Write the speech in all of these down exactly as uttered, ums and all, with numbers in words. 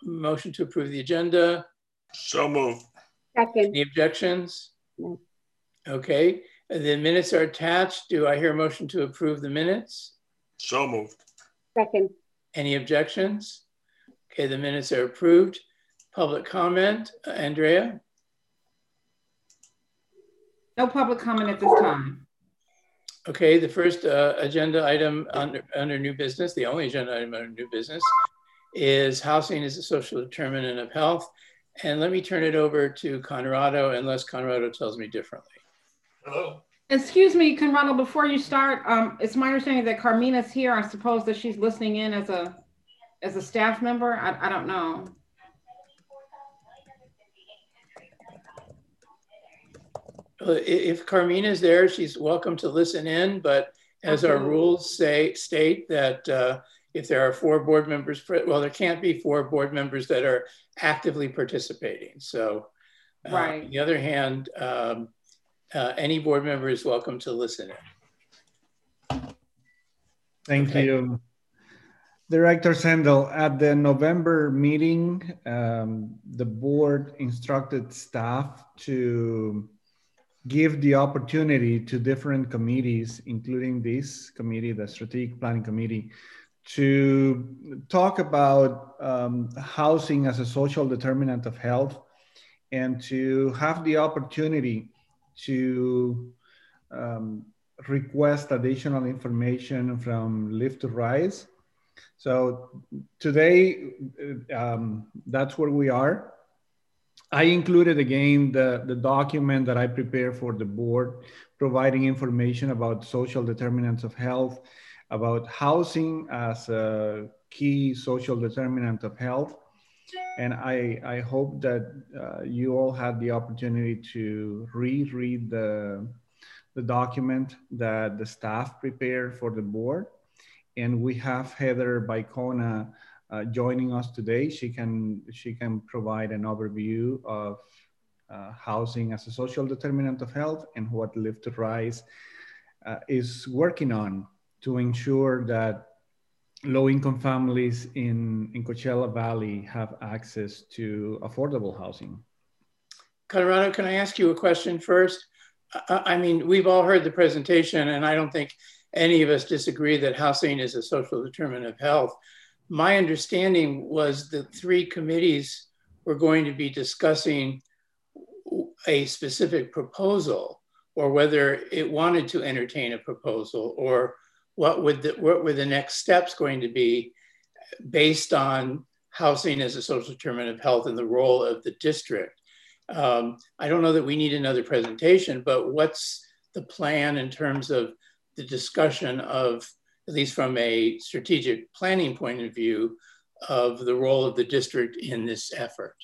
motion to approve the agenda? So moved. Second. Any objections? No. Okay, the minutes are attached. Do I hear a motion to approve the minutes? So moved. Second. Any objections? Okay, the minutes are approved. Public comment, uh, Andrea? No public comment at this time. Okay, the first uh, agenda item under, under new business, the only agenda item under new business, is housing as a social determinant of health. And let me turn it over to Conrado, unless Conrado tells me differently. Hello. Excuse me, Conrado, before you start, um, it's my understanding that Carmina's here. I suppose that she's listening in as a as a staff member. I, I don't know. If Carmina is there, she's welcome to listen in, but as our rules say, state that uh, if there are four board members, well, there can't be four board members that are actively participating. So uh, right. On the other hand, um, uh, any board member is welcome to listen in. Thank okay. you. Director Sandel, at the November meeting, um, the board instructed staff to give the opportunity to different committees, including this committee, the Strategic Planning Committee, to talk about um, housing as a social determinant of health and to have the opportunity to um, request additional information from Live to Rise. So today, um, that's where we are. I included again the, the document that I prepared for the board, providing information about social determinants of health, about housing as a key social determinant of health. And I, I hope that uh, you all had the opportunity to reread the, the document that the staff prepared for the board. And we have Heather Baicona Uh, joining us today. She can she can provide an overview of uh, housing as a social determinant of health and what Live to Rise uh, is working on to ensure that low-income families in, in Coachella Valley have access to affordable housing. Colorado, can I ask you a question first? I, I mean, we've all heard the presentation, and I don't think any of us disagree that housing is a social determinant of health. My understanding was that three committees were going to be discussing a specific proposal, or whether it wanted to entertain a proposal, or what would the, what were the next steps going to be based on housing as a social determinant of health and the role of the district. Um, I don't know that we need another presentation, but what's the plan in terms of the discussion of, at least from a strategic planning point of view, of the role of the district in this effort?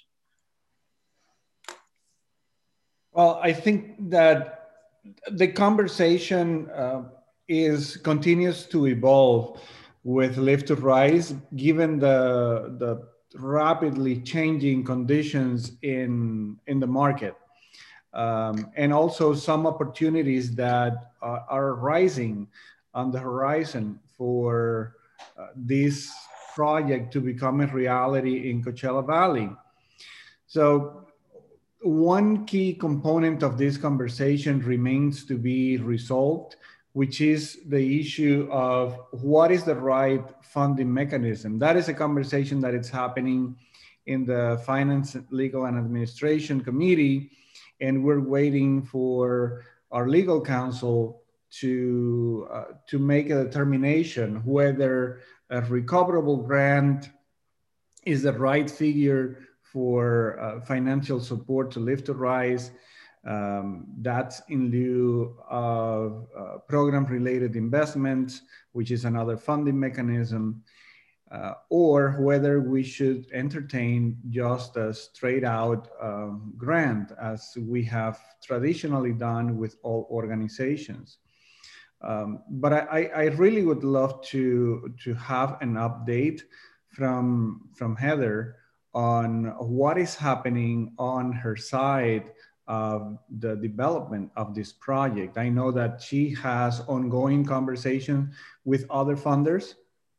Well, I think that the conversation uh, is continues to evolve with Live to Rise, given the, the rapidly changing conditions in, in the market. Um, and also some opportunities that uh, are rising on the horizon for uh, this project to become a reality in Coachella Valley. So one key component of this conversation remains to be resolved, which is the issue of what is the right funding mechanism. That is a conversation that is happening in the Finance, Legal, and Administration Committee, and we're waiting for our legal counsel to, uh, to make a determination whether a recoverable grant is the right figure for uh, financial support to Live to Rise. Um, that's in lieu of uh, program-related investments, which is another funding mechanism, uh, or whether we should entertain just a straight out um, grant, as we have traditionally done with all organizations. Um, but I, I really would love to, to have an update from, from Heather on what is happening on her side of the development of this project. I know that she has ongoing conversations with other funders,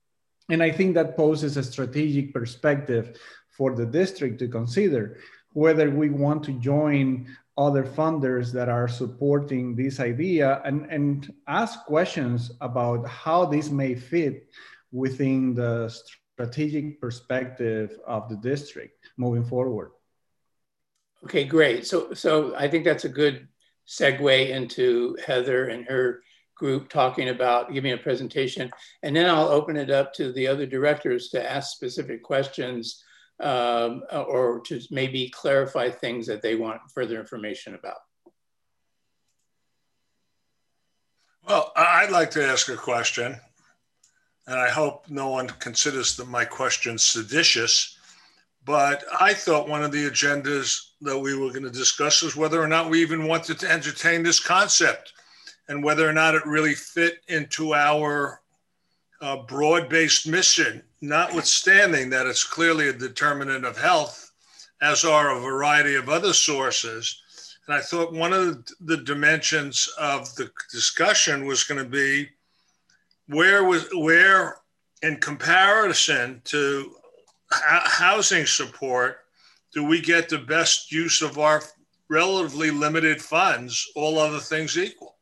And I think that poses a strategic perspective for the district to consider whether we want to join other funders that are supporting this idea and, and ask questions about how this may fit within the strategic perspective of the district moving forward. Okay, great. So, so I think that's a good segue into Heather and her group talking about giving a presentation. And then I'll open it up to the other directors to ask specific questions um, or to maybe clarify things that they want further information about. Well, I'd like to ask a question, and I hope no one considers the, my question seditious, but I thought one of the agendas that we were going to discuss was whether or not we even wanted to entertain this concept and whether or not it really fit into our uh, broad-based mission, notwithstanding that it's clearly a determinant of health, as are a variety of other sources. And I thought one of the dimensions of the discussion was going to be where was where, in comparison to housing support, do we get the best use of our relatively limited funds, all other things equal?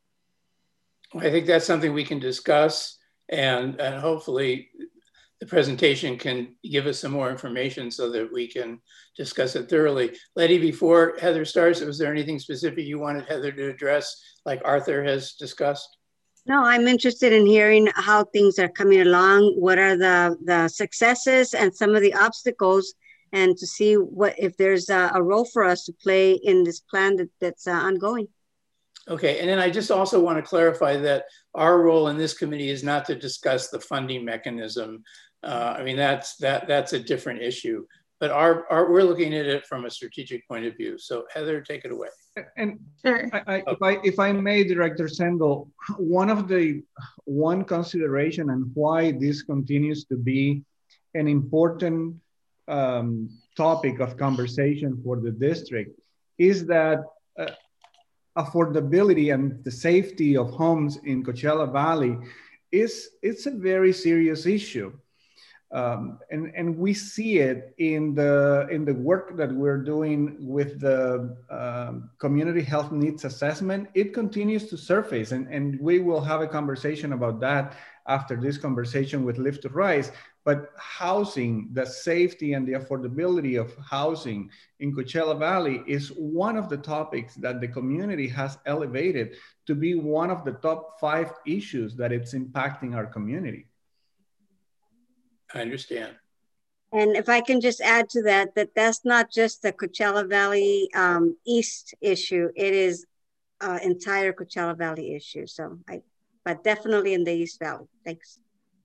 I think that's something we can discuss, and, and hopefully the presentation can give us some more information so that we can discuss it thoroughly. Letty, before Heather starts, was there anything specific you wanted Heather to address, like Arthur has discussed? No, I'm interested in hearing how things are coming along. What are the, the successes and some of the obstacles, and to see what if there's a, a role for us to play in this plan that, that's uh, ongoing. Okay, and then I just also want to clarify that our role in this committee is not to discuss the funding mechanism. Uh, I mean, that's that that's a different issue. But our, our we're looking at it from a strategic point of view. So Heather, take it away. And Sure. I, I, if I if I may, Director Sendell, one of the one consideration and why this continues to be an important um, topic of conversation for the district is that uh, affordability and the safety of homes in Coachella Valley is it's a very serious issue. Um, and, and we see it in the, in the work that we're doing with the um, community health needs assessment. It continues to surface, and, and we will have a conversation about that after this conversation with Live to Rise. But housing, the safety and the affordability of housing in Coachella Valley is one of the topics that the community has elevated to be one of the top five issues that it's impacting our community. I understand. And if I can just add to that, that that's not just the Coachella Valley um, East issue. It is uh, entire Coachella Valley issue. So, I, but definitely in the East Valley. Thanks.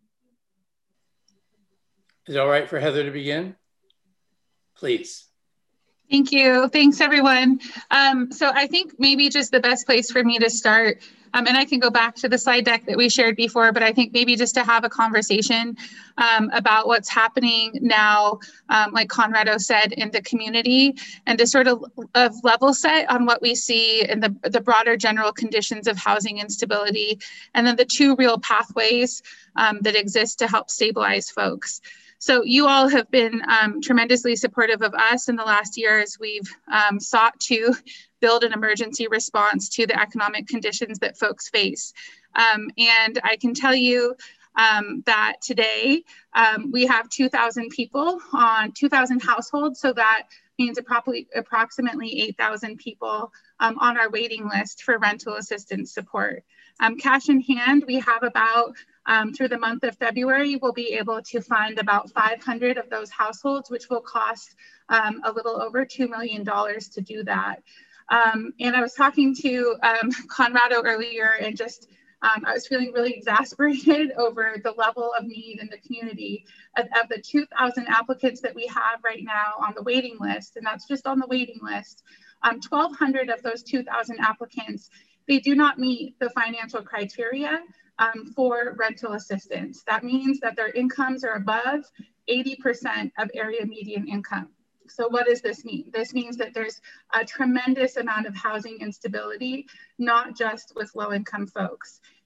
Is it all right for Heather to begin? Please. Thank you. Thanks, everyone. Um, so I think maybe just the best place for me to start, um, and I can go back to the slide deck that we shared before, but I think maybe just to have a conversation um, about what's happening now, um, like Conrado said, in the community, and to sort of, of level set on what we see in the, the broader general conditions of housing instability, and then the two real pathways um, that exist to help stabilize folks. So you all have been um, tremendously supportive of us in the last year as we've um, sought to build an emergency response to the economic conditions that folks face. Um, and I can tell you um, that today um, we have two thousand people on two thousand households. So that means approximately eight thousand people um, on our waiting list for rental assistance support. Um, cash in hand, we have about Um, through the month of February, we'll be able to fund about five hundred of those households, which will cost um, a little over two million dollars to do that. Um, and I was talking to um, Conrado earlier, and just um, I was feeling really exasperated over the level of need in the community. Of, of the two thousand applicants that we have right now on the waiting list, and that's just on the waiting list, um, twelve hundred of those two thousand applicants, they do not meet the financial criteria Um, for rental assistance. That means that their incomes are above eighty percent of area median income. So what does this mean? This means that there's a tremendous amount of housing instability, not just with low income folks.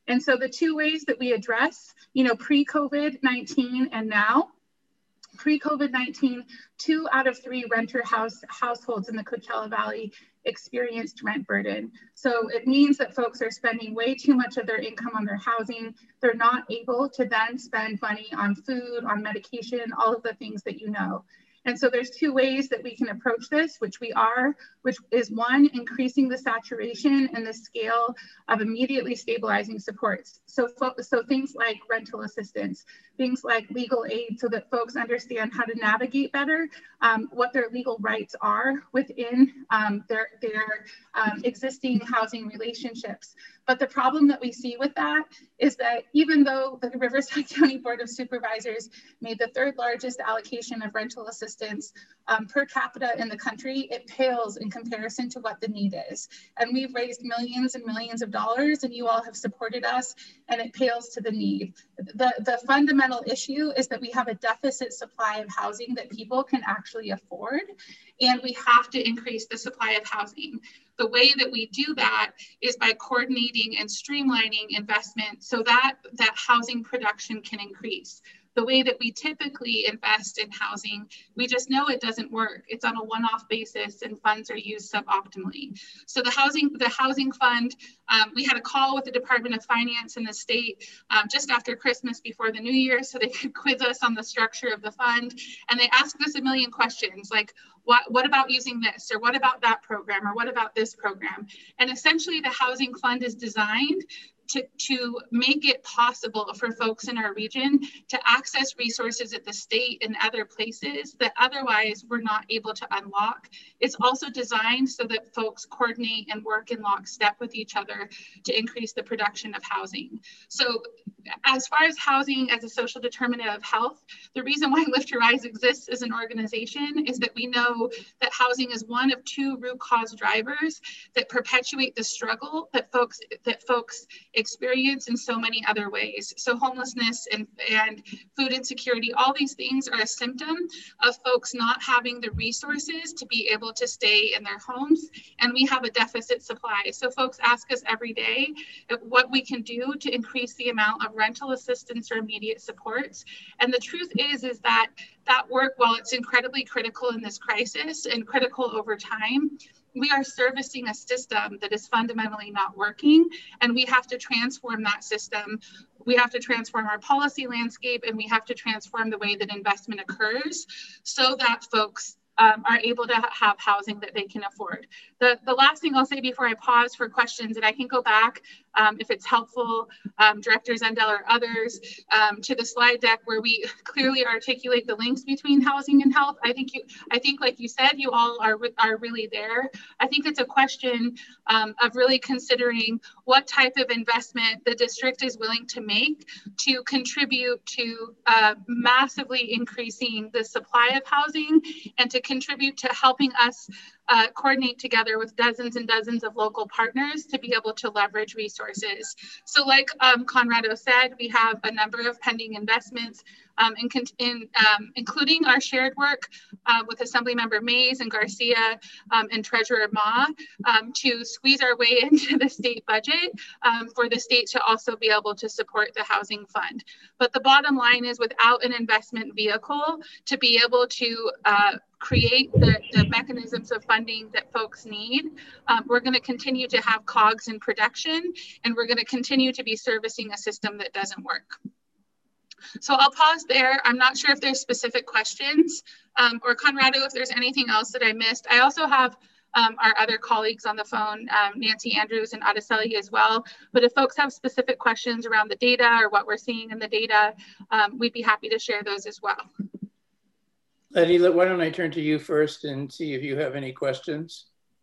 And so the two ways that we address, you know, pre-COVID nineteen and now, pre-COVID nineteen, two out of three renter house households in the Coachella Valley experienced rent burden. So it means that folks are spending way too much of their income on their housing. They're not able to then spend money on food, on medication, all of the things that you know. And so there's two ways that we can approach this, which we are, which is one, increasing the saturation and the scale of immediately stabilizing supports. So, so things like rental assistance, things like legal aid, so that folks understand how to navigate better um, what their legal rights are within um, their, their um, existing housing relationships. But the problem that we see with that is that even though the Riverside County Board of Supervisors made the third largest allocation of rental assistance um, per capita in the country, it pales in comparison to what the need is. And we've raised millions and millions of dollars, and you all have supported us, and it pales to the need. The, the fundamental issue is that we have a deficit supply of housing that people can actually afford, and we have to increase the supply of housing. The way that we do that is by coordinating and streamlining investment so that that housing production can increase. The way that we typically invest in housing, we just know it doesn't work. It's on a one-off basis and funds are used suboptimally. So the housing, the housing fund, um, we had a call with the Department of Finance and the state um, just after Christmas before the new year so they could quiz us on the structure of the fund. And they asked us a million questions like, What, what about using this, or what about that program, or what about this program? And essentially the housing fund is designed to, to make it possible for folks in our region to access resources at the state and other places that otherwise we're not able to unlock. It's also designed so that folks coordinate and work in lockstep with each other to increase the production of housing. So as far as housing as a social determinant of health, the reason why Lift to Rise exists as an organization is that we know that housing is one of two root cause drivers that perpetuate the struggle that folks that folks experience in so many other ways. So homelessness and, and food insecurity, all these things are a symptom of folks not having the resources to be able to stay in their homes, and we have a deficit supply. So folks ask us every day what we can do to increase the amount of rental assistance or immediate supports. And the truth is, is that that work, while it's incredibly critical in this crisis and critical over time, we are servicing a system that is fundamentally not working, and we have to transform that system. We have to transform our policy landscape, and we have to transform the way that investment occurs so that folks um, are able to ha have housing that they can afford. The, the last thing I'll say before I pause for questions, and I can go back um, if it's helpful, um, Director Zendel or others, um, to the slide deck where we clearly articulate the links between housing and health. I think you, I think like you said, you all are, are really there. I think it's a question um, of really considering what type of investment the district is willing to make to contribute to uh, massively increasing the supply of housing and to contribute to helping us Uh, coordinate together with dozens and dozens of local partners to be able to leverage resources. So like um, Conrado said, we have a number of pending investments, um, in, in, um, including our shared work uh, with Assemblymember Mays and Garcia um, and Treasurer Ma um, to squeeze our way into the state budget um, for the state to also be able to support the housing fund. But the bottom line is, without an investment vehicle to be able to uh, create the, the mechanisms of funding that folks need, um, we're going to continue to have cogs in production, and we're going to continue to be servicing a system that doesn't work. So I'll pause there. I'm not sure if there's specific questions, um, or Conrado, if there's anything else that I missed. I also have um, our other colleagues on the phone, um, Nancy Andrews and Adeseli as well. But if folks have specific questions around the data or what we're seeing in the data, um, we'd be happy to share those as well. Letty, why don't I turn to you first and see if you have any questions?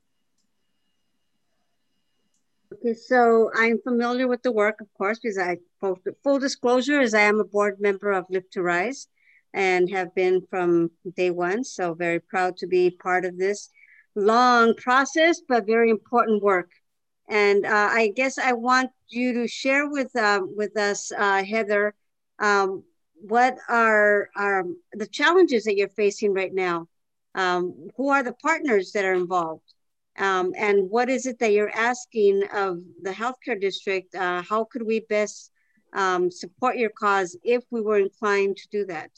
Okay, so I'm familiar with the work, of course, because I, full, full disclosure is I am a board member of Lift to Rise and have been from day one. So very proud to be part of this long process, but very important work. And uh, I guess I want you to share with, uh, with us, uh, Heather, um, what are, are the challenges that you're facing right now? Um, who are the partners that are involved? Um, and what is it that you're asking of the healthcare district? Uh, how could we best um, support your cause if we were inclined to do that?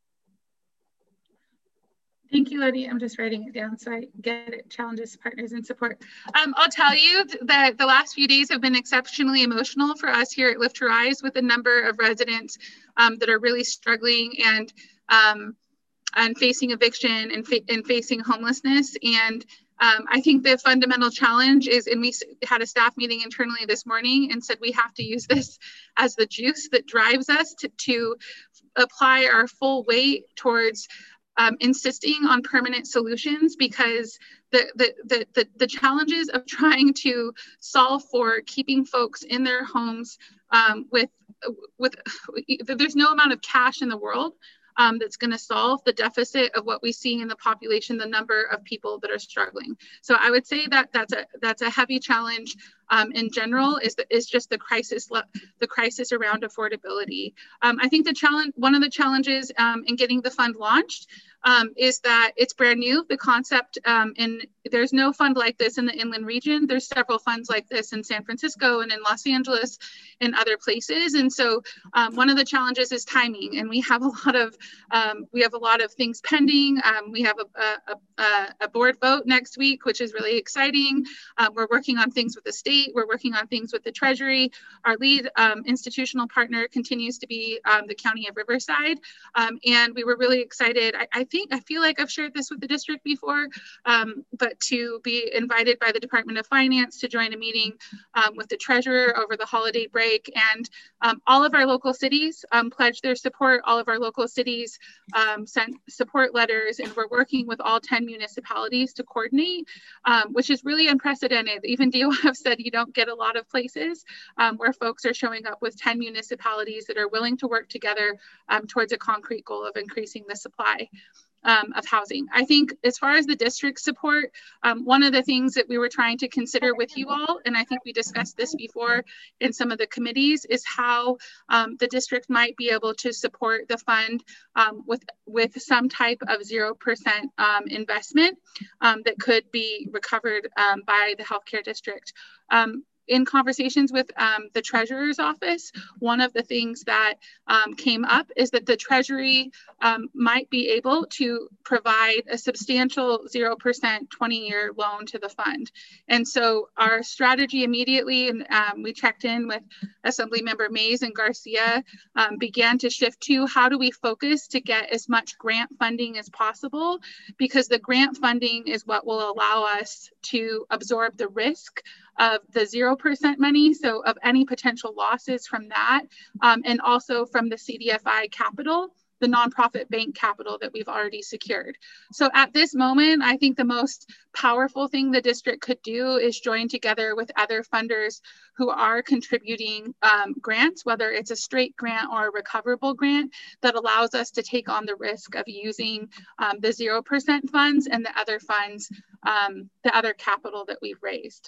Thank you, Letty. I'm just writing it down so I get it. Challenges, partners, and support. Um, I'll tell you that the last few days have been exceptionally emotional for us here at Lift to Rise, with a number of residents um, that are really struggling and um, and facing eviction and, fa and facing homelessness. And um, I think the fundamental challenge is, and we had a staff meeting internally this morning and said we have to use this as the juice that drives us to, to apply our full weight towards Um, insisting on permanent solutions, because the, the, the, the, the challenges of trying to solve for keeping folks in their homes um, with, with, there's no amount of cash in the world um, that's going to solve the deficit of what we see in the population, the number of people that are struggling. So I would say that that's a, that's a heavy challenge um, in general, is, the, is just the crisis, the crisis around affordability. Um, I think the challenge, one of the challenges um, in getting the fund launched Um, is that it's brand new, the concept, um, and there's no fund like this in the inland region. There's several funds like this in San Francisco and in Los Angeles and other places. And so um, one of the challenges is timing, and we have a lot of um, we have a lot of things pending. Um, we have a, a, a, a board vote next week, which is really exciting. Uh, we're working on things with the state. We're working on things with the Treasury. Our lead um, institutional partner continues to be um, the County of Riverside, um, and we were really excited. I, I think I feel like I've shared this with the district before, um, but to be invited by the Department of Finance to join a meeting um, with the treasurer over the holiday break, and um, all of our local cities um, pledged their support. All of our local cities um, sent support letters, and we're working with all ten municipalities to coordinate, um, which is really unprecedented. Even D O F said you don't get a lot of places um, where folks are showing up with ten municipalities that are willing to work together um, towards a concrete goal of increasing the supply Um, of housing. I think as far as the district support, um, one of the things that we were trying to consider with you all, and I think we discussed this before in some of the committees, is how um, the district might be able to support the fund um, with, with some type of zero percent um, investment um, that could be recovered um, by the healthcare district. Um, In conversations with um, the treasurer's office, one of the things that um, came up is that the Treasury um, might be able to provide a substantial zero percent twenty year loan to the fund. And so our strategy immediately, and um, we checked in with Assembly Member Mays and Garcia, um, began to shift to how do we focus to get as much grant funding as possible, because the grant funding is what will allow us to absorb the risk of the zero percent money, so of any potential losses from that, um, and also from the C D F I capital, the nonprofit bank capital that we've already secured. So at this moment, I think the most powerful thing the district could do is join together with other funders who are contributing um, grants, whether it's a straight grant or a recoverable grant that allows us to take on the risk of using um, the zero percent funds and the other funds, um, the other capital that we've raised.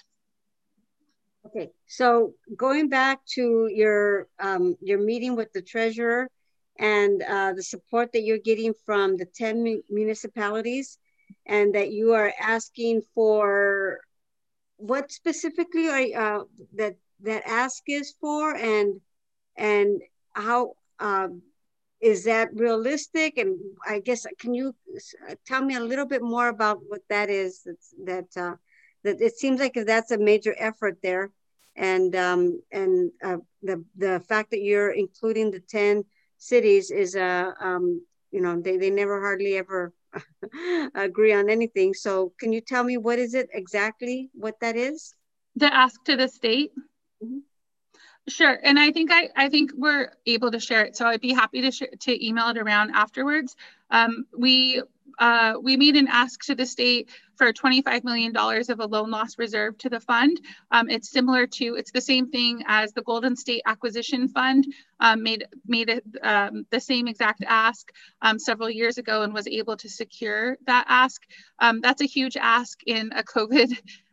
Okay, so going back to your um, your meeting with the treasurer and uh, the support that you're getting from the ten municipalities, and that you are asking for, what specifically are uh, that that ask is for, and and how um, is that realistic? And I guess, can you tell me a little bit more about what that is? That's, that uh, that it seems like that's a major effort there, and um, and uh, the the fact that you're including the ten cities is a uh, um, you know, they they never hardly ever agree on anything. So can you tell me what is it exactly, what that is? The ask to the state. Mm-hmm. Sure, and I think I, I think we're able to share it. So I'd be happy to share, to email it around afterwards. Um, we uh, we made an ask to the state for twenty-five million dollars of a loan loss reserve to the fund. Um, it's similar to, it's the same thing as the Golden State Acquisition Fund um, made made it um, the same exact ask um, several years ago and was able to secure that ask. Um, that's a huge ask in a COVID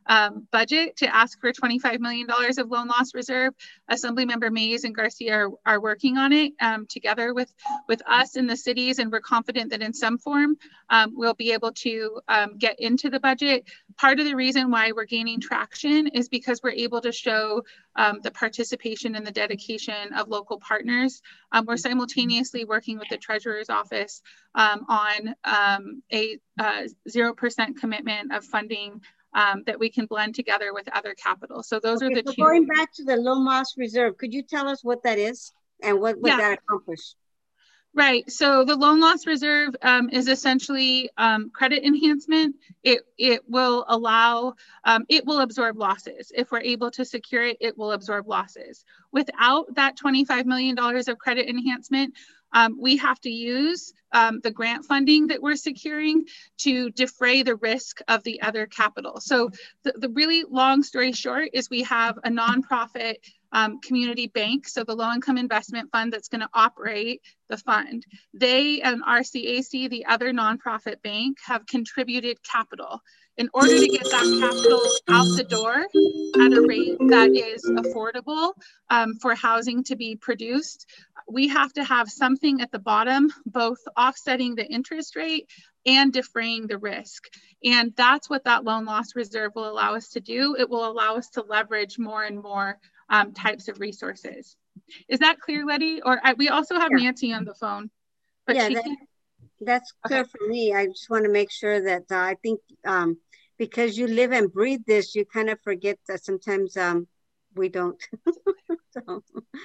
um, budget to ask for twenty-five million dollars of loan loss reserve. Assemblymember Mays and Garcia are, are working on it um, together with, with us in the cities, and we're confident that in some form um, we'll be able to um, get into the budget. Part of the reason why we're gaining traction is because we're able to show um, the participation and the dedication of local partners. Um, we're simultaneously working with the Treasurer's Office um, on um, a zero percent commitment of funding Um, that we can blend together with other capital. So those okay, are the so two. Going back to the loan loss reserve, could you tell us what that is and what would yeah. that accomplish? Right. So the loan loss reserve um, is essentially um, credit enhancement. It it will allow, um, it will absorb losses. If we're able to secure it, it will absorb losses. Without that twenty-five million dollars of credit enhancement, Um, we have to use um, the grant funding that we're securing to defray the risk of the other capital. So the, the really long story short is we have a nonprofit um, community bank, so the Low Income Investment Fund that's going to operate the fund. They and R C A C, the other nonprofit bank, have contributed capital. In order to get that capital out the door at a rate that is affordable um, for housing to be produced, we have to have something at the bottom, both offsetting the interest rate and defraying the risk. And that's what that loan loss reserve will allow us to do. It will allow us to leverage more and more um, types of resources. Is that clear, Letty? Or I, we also have yeah. Nancy on the phone. But yeah, she that, can... that's clear okay. for me. I just want to make sure that uh, I think um, because you live and breathe this, you kind of forget that sometimes um, we don't. so,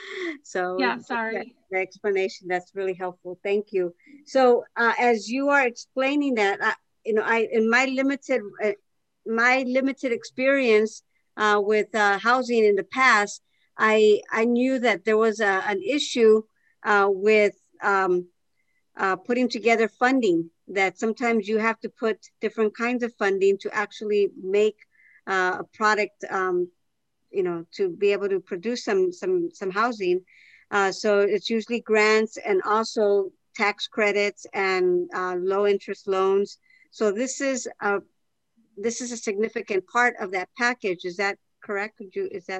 so yeah, sorry. The explanation, that's really helpful. Thank you. So uh, as you are explaining that, I, you know, I in my limited uh, my limited experience uh, with uh, housing in the past, I I knew that there was a, an issue uh, with um, uh, putting together funding. That sometimes you have to put different kinds of funding to actually make uh, a product. Um, you know, to be able to produce some some some housing. Uh, so it's usually grants and also tax credits and uh, low interest loans. So this is a this is a significant part of that package. Is that correct? Could you is that?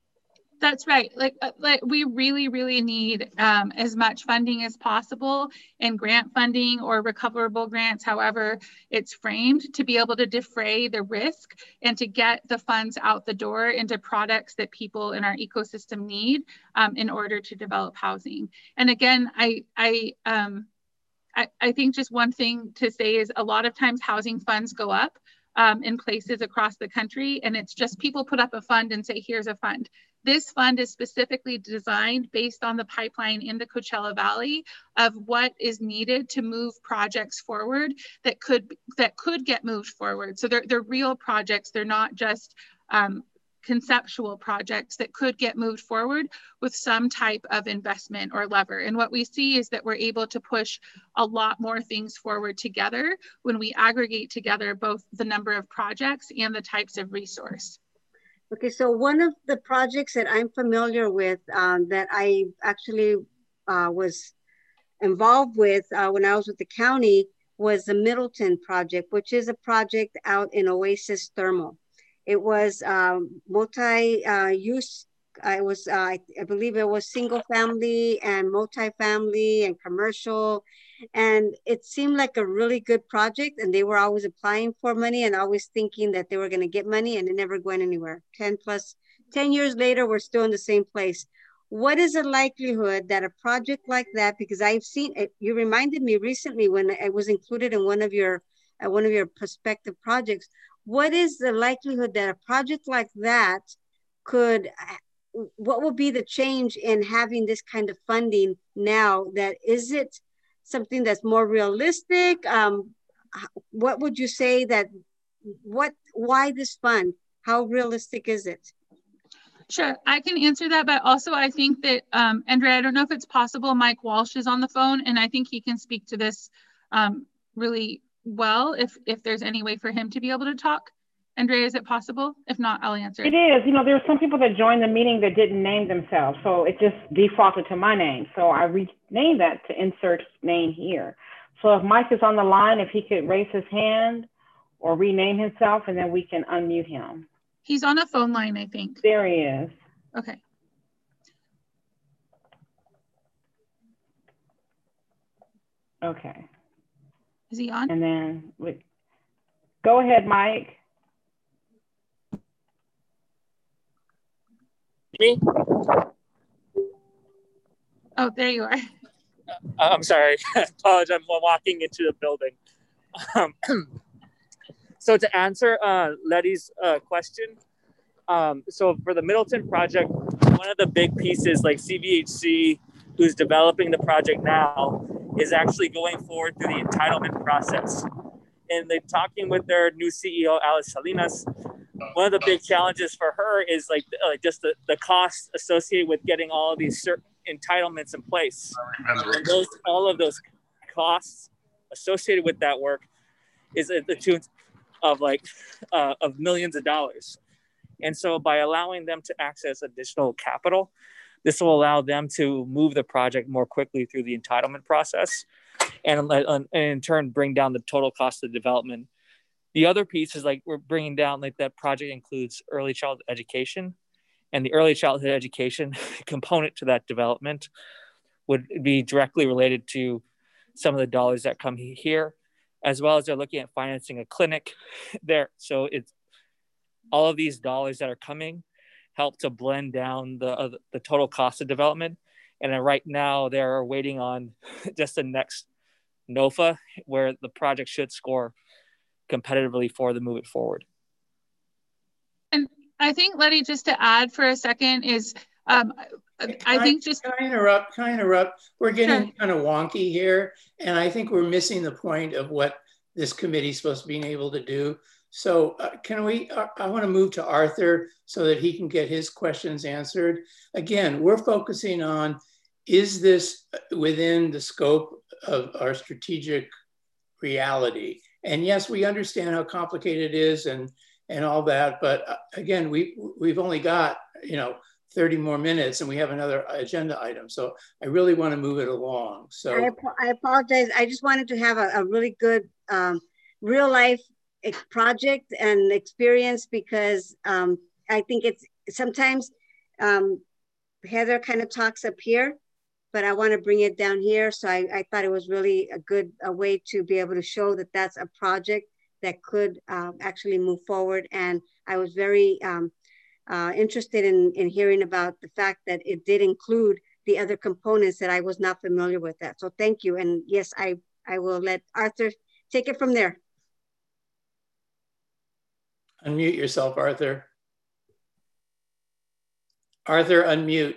That's right. Like, like we really, really need um, as much funding as possible in grant funding or recoverable grants, however it's framed, to be able to defray the risk and to get the funds out the door into products that people in our ecosystem need um, in order to develop housing. And again, I, I, um, I, I think just one thing to say is a lot of times housing funds go up um, in places across the country, and it's just people put up a fund and say, here's a fund. This fund is specifically designed based on the pipeline in the Coachella Valley of what is needed to move projects forward that could that could get moved forward. So they're, they're real projects. They're not just um, conceptual projects that could get moved forward with some type of investment or lever. And what we see is that we're able to push a lot more things forward together when we aggregate together both the number of projects and the types of resource. Okay, so one of the projects that I'm familiar with um, that I actually uh, was involved with uh, when I was with the county was the Middleton project, which is a project out in Oasis Thermal. It was um, multi-use, uh, it was, uh, I, I believe it was single family and multi-family and commercial. And it seemed like a really good project, and they were always applying for money and always thinking that they were going to get money, and it never went anywhere. ten plus, ten years later, we're still in the same place. What is the likelihood that a project like that, because I've seen it, you reminded me recently when it was included in one of your, uh, one of your prospective projects, what is the likelihood that a project like that could, what will be the change in having this kind of funding now? That is it something that's more realistic? Um, what would you say that, what, why this fund? How realistic is it? Sure, I can answer that, but also I think that, um, Andrea, I don't know if it's possible, Mike Walsh is on the phone, and I think he can speak to this um, really well if, if there's any way for him to be able to talk. Andrea, is it possible? If not, I'll answer. It is. You know, there were some people that joined the meeting that didn't name themselves, so it just defaulted to my name. So I renamed that to insert name here. So if Mike is on the line, if he could raise his hand, or rename himself, and then we can unmute him. He's on a phone line, I think. There he is. Okay. Okay. Is he on? And then we, go ahead, Mike. Me? Oh, there you are. I'm sorry. I apologize. I'm walking into the building. Um, so to answer uh, Letty's uh, question, um, so for the Middleton project, one of the big pieces, like C V H C, who's developing the project now, is actually going forward through the entitlement process. And they're talking with their new C E O, Alice Salinas. One of the big challenges for her is like, like just the, the costs associated with getting all of these certain entitlements in place. And those, all of those costs associated with that work is at the tune of like uh, of millions of dollars. And so by allowing them to access additional capital, this will allow them to move the project more quickly through the entitlement process and, and in turn bring down the total cost of development. The other piece is like we're bringing down, like that project includes early childhood education, and the early childhood education component to that development would be directly related to some of the dollars that come here, as well as they're looking at financing a clinic there. So it's all of these dollars that are coming help to blend down the uh, the total cost of development. And then right now they're waiting on just the next NOFA, where the project should score competitively for the Move It Forward. And I think, Letty, just to add for a second is, um, Can I think just- Can I interrupt? Can I interrupt? We're getting Sure. kind of wonky here, and I think we're missing the point of what this committee is supposed to be able to do. So uh, can we, uh, I want to move to Arthur so that he can get his questions answered. Again, we're focusing on, is this within the scope of our strategic reality? And yes, we understand how complicated it is and, and all that, but uh, again, we, we've only got, you know, thirty more minutes and we have another agenda item. So I really want to move it along. So I, I apologize. I just wanted to have a, a really good um, real life project and experience, because um, I think it's sometimes um, Heather kind of talks up here, but I want to bring it down here. So I, I thought it was really a good a way to be able to show that that's a project that could uh, actually move forward. And I was very um, uh, interested in, in hearing about the fact that it did include the other components that I was not familiar with that. So thank you. And yes, I, I will let Arthur take it from there. unmute yourself, Arthur. Arthur, unmute.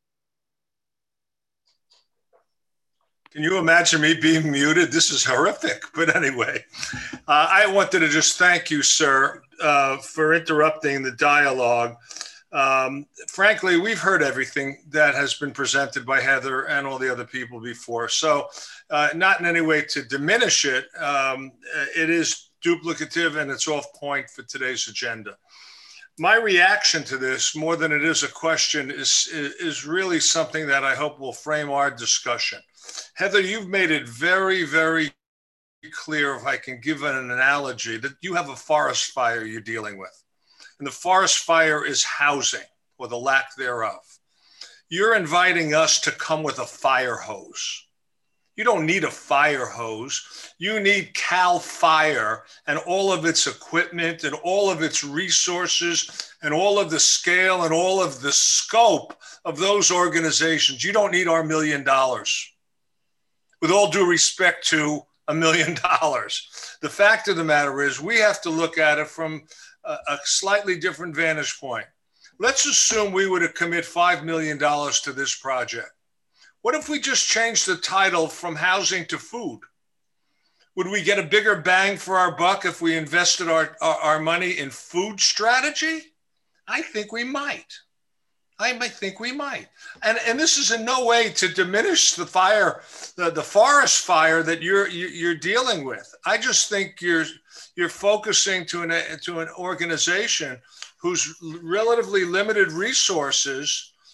Can you imagine me being muted? This is horrific. But anyway, uh, I wanted to just thank you, sir, uh, for interrupting the dialogue. Um, frankly, we've heard everything that has been presented by Heather and all the other people before. So uh, not in any way to diminish it. Um, it is duplicative and it's off point for today's agenda. My reaction to this, more than it is a question, is, is really something that I hope will frame our discussion. Heather, you've made it very, very clear, if I can give an analogy, that you have a forest fire you're dealing with. And the forest fire is housing, or the lack thereof. You're inviting us to come with a fire hose. You don't need a fire hose. You need Cal Fire and all of its equipment and all of its resources and all of the scale and all of the scope of those organizations. You don't need our million dollars. With all due respect to a million dollars. The fact of the matter is we have to look at it from a, a slightly different vantage point. Let's assume we were to commit five million dollars to this project. What if we just changed the title from housing to food? Would we get a bigger bang for our buck if we invested our, our, our money in food strategy? I think we might. I might think we might. And, and this is in no way to diminish the fire, the, the forest fire that you're, you're dealing with. I just think you're, you're focusing to an, to an organization whose relatively limited resources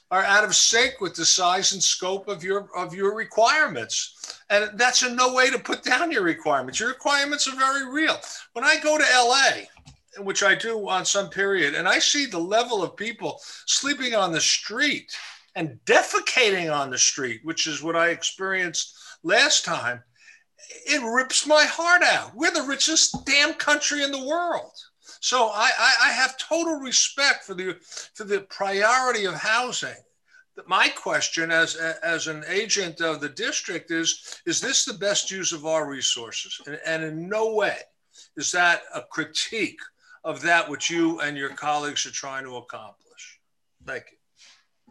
are out of sync with the size and scope of your of your requirements. And that's in no way to put down your requirements. Your requirements are very real. When I go to L A, which I do on some period, and I see the level of people sleeping on the street and defecating on the street, which is what I experienced last time, it rips my heart out. We're the richest damn country in the world. So I, I, I have total respect for the for the priority of housing. My question as, as an agent of the district is, is this the best use of our resources? And, and in no way is that a critique of that which you and your colleagues are trying to accomplish. Thank you.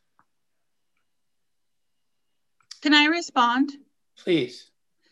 Can I respond? Please.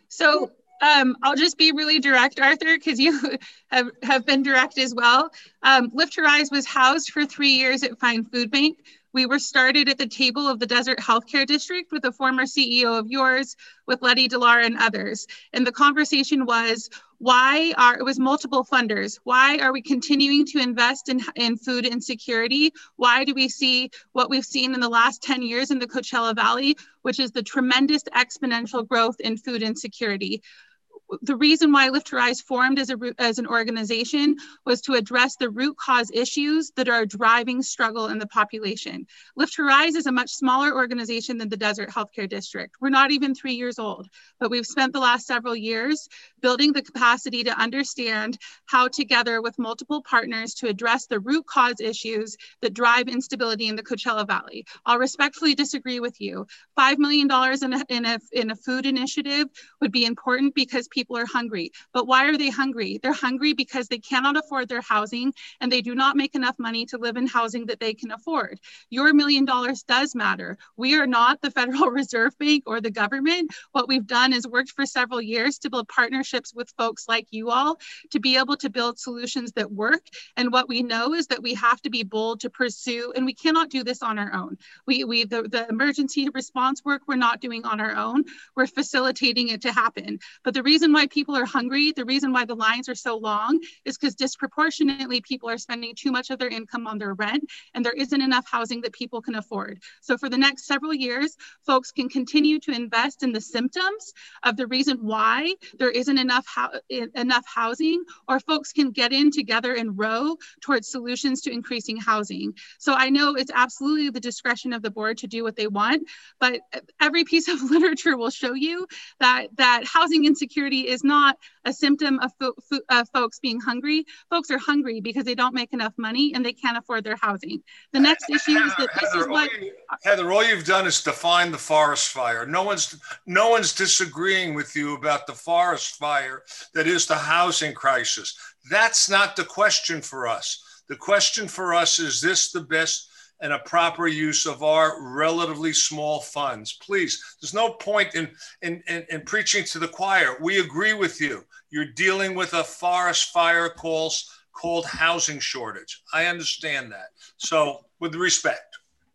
So um, I'll just be really direct, Arthur, because you have, have been direct as well. Um, Lift to Rise was housed for three years at Fine Food Bank. We were started at the table of the Desert Healthcare District with a former C E O of yours, with Letty Delar and others. And the conversation was, why are, it was multiple funders. Why are we continuing to invest in, in food insecurity? Why do we see what we've seen in the last ten years in the Coachella Valley, which is the tremendous exponential growth in food insecurity? The reason why Lift to Rise formed as, a, as an organization was to address the root cause issues that are driving struggle in the population. Lift to Rise is a much smaller organization than the Desert Healthcare District. We're not even three years old, but we've spent the last several years building the capacity to understand how, together with multiple partners, to address the root cause issues that drive instability in the Coachella Valley. I'll respectfully disagree with you. five million dollars in a, in a, in a food initiative would be important because people People are hungry. But why are they hungry? They're hungry because they cannot afford their housing and they do not make enough money to live in housing that they can afford. Your million dollars does matter. We are not the Federal Reserve Bank or the government. What we've done is worked for several years to build partnerships with folks like you all to be able to build solutions that work. And what we know is that we have to be bold to pursue, and we cannot do this on our own. We, we the, the emergency response work we're not doing on our own. We're facilitating it to happen. But the reason why people are hungry, the reason why the lines are so long is because disproportionately people are spending too much of their income on their rent and there isn't enough housing that people can afford. So for the next several years, folks can continue to invest in the symptoms of the reason why there isn't enough, ho enough housing, or folks can get in together and row towards solutions to increasing housing. So I know it's absolutely the discretion of the board to do what they want, but every piece of literature will show you that, that housing insecurity is not a symptom of fo fo uh, folks being hungry. Folks are hungry because they don't make enough money and they can't afford their housing. The next issue Heather, is that this Heather, is what... All you, Heather, all you've done is define the forest fire. No one's, no one's disagreeing with you about the forest fire that is the housing crisis. That's not the question for us. The question for us is this the best and a proper use of our relatively small funds? Please, there's no point in, in, in, in preaching to the choir. We agree with you. You're dealing with a forest fire calls, called housing shortage. I understand that. So with respect.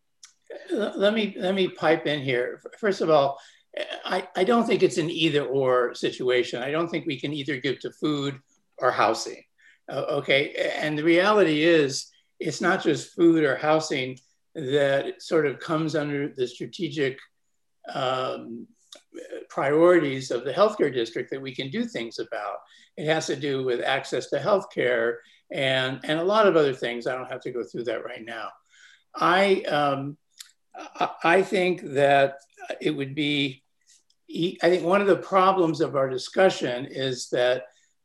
Let me, let me pipe in here. First of all, I, I don't think it's an either or situation. I don't think we can either give to food or housing. Uh, okay, and the reality is, it's not just food or housing that sort of comes under the strategic um, priorities of the healthcare district that we can do things about. It has to do with access to healthcare and, and a lot of other things. I don't have to go through that right now. I, um, I think that it would be, I think one of the problems of our discussion is that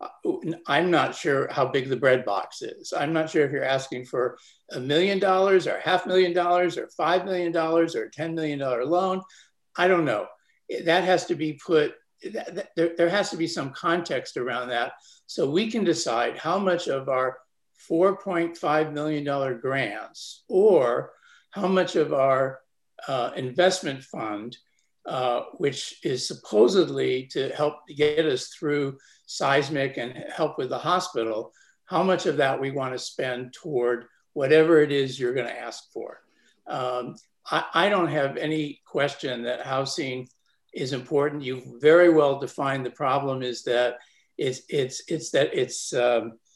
I'm not sure how big the bread box is. I'm not sure if you're asking for a million dollars or half million dollars or five million dollars or a ten million dollar loan. I don't know. That has to be put, there, there has to be some context around that so we can decide how much of our four point five million dollar grants or how much of our uh, investment fund, uh, which is supposedly to help get us through seismic and help with the hospital, how much of that we want to spend toward whatever it is you're going to ask for. Um, I, I don't have any question that housing is important. You've very well defined the problem is that it's, it's, it's that it's, um,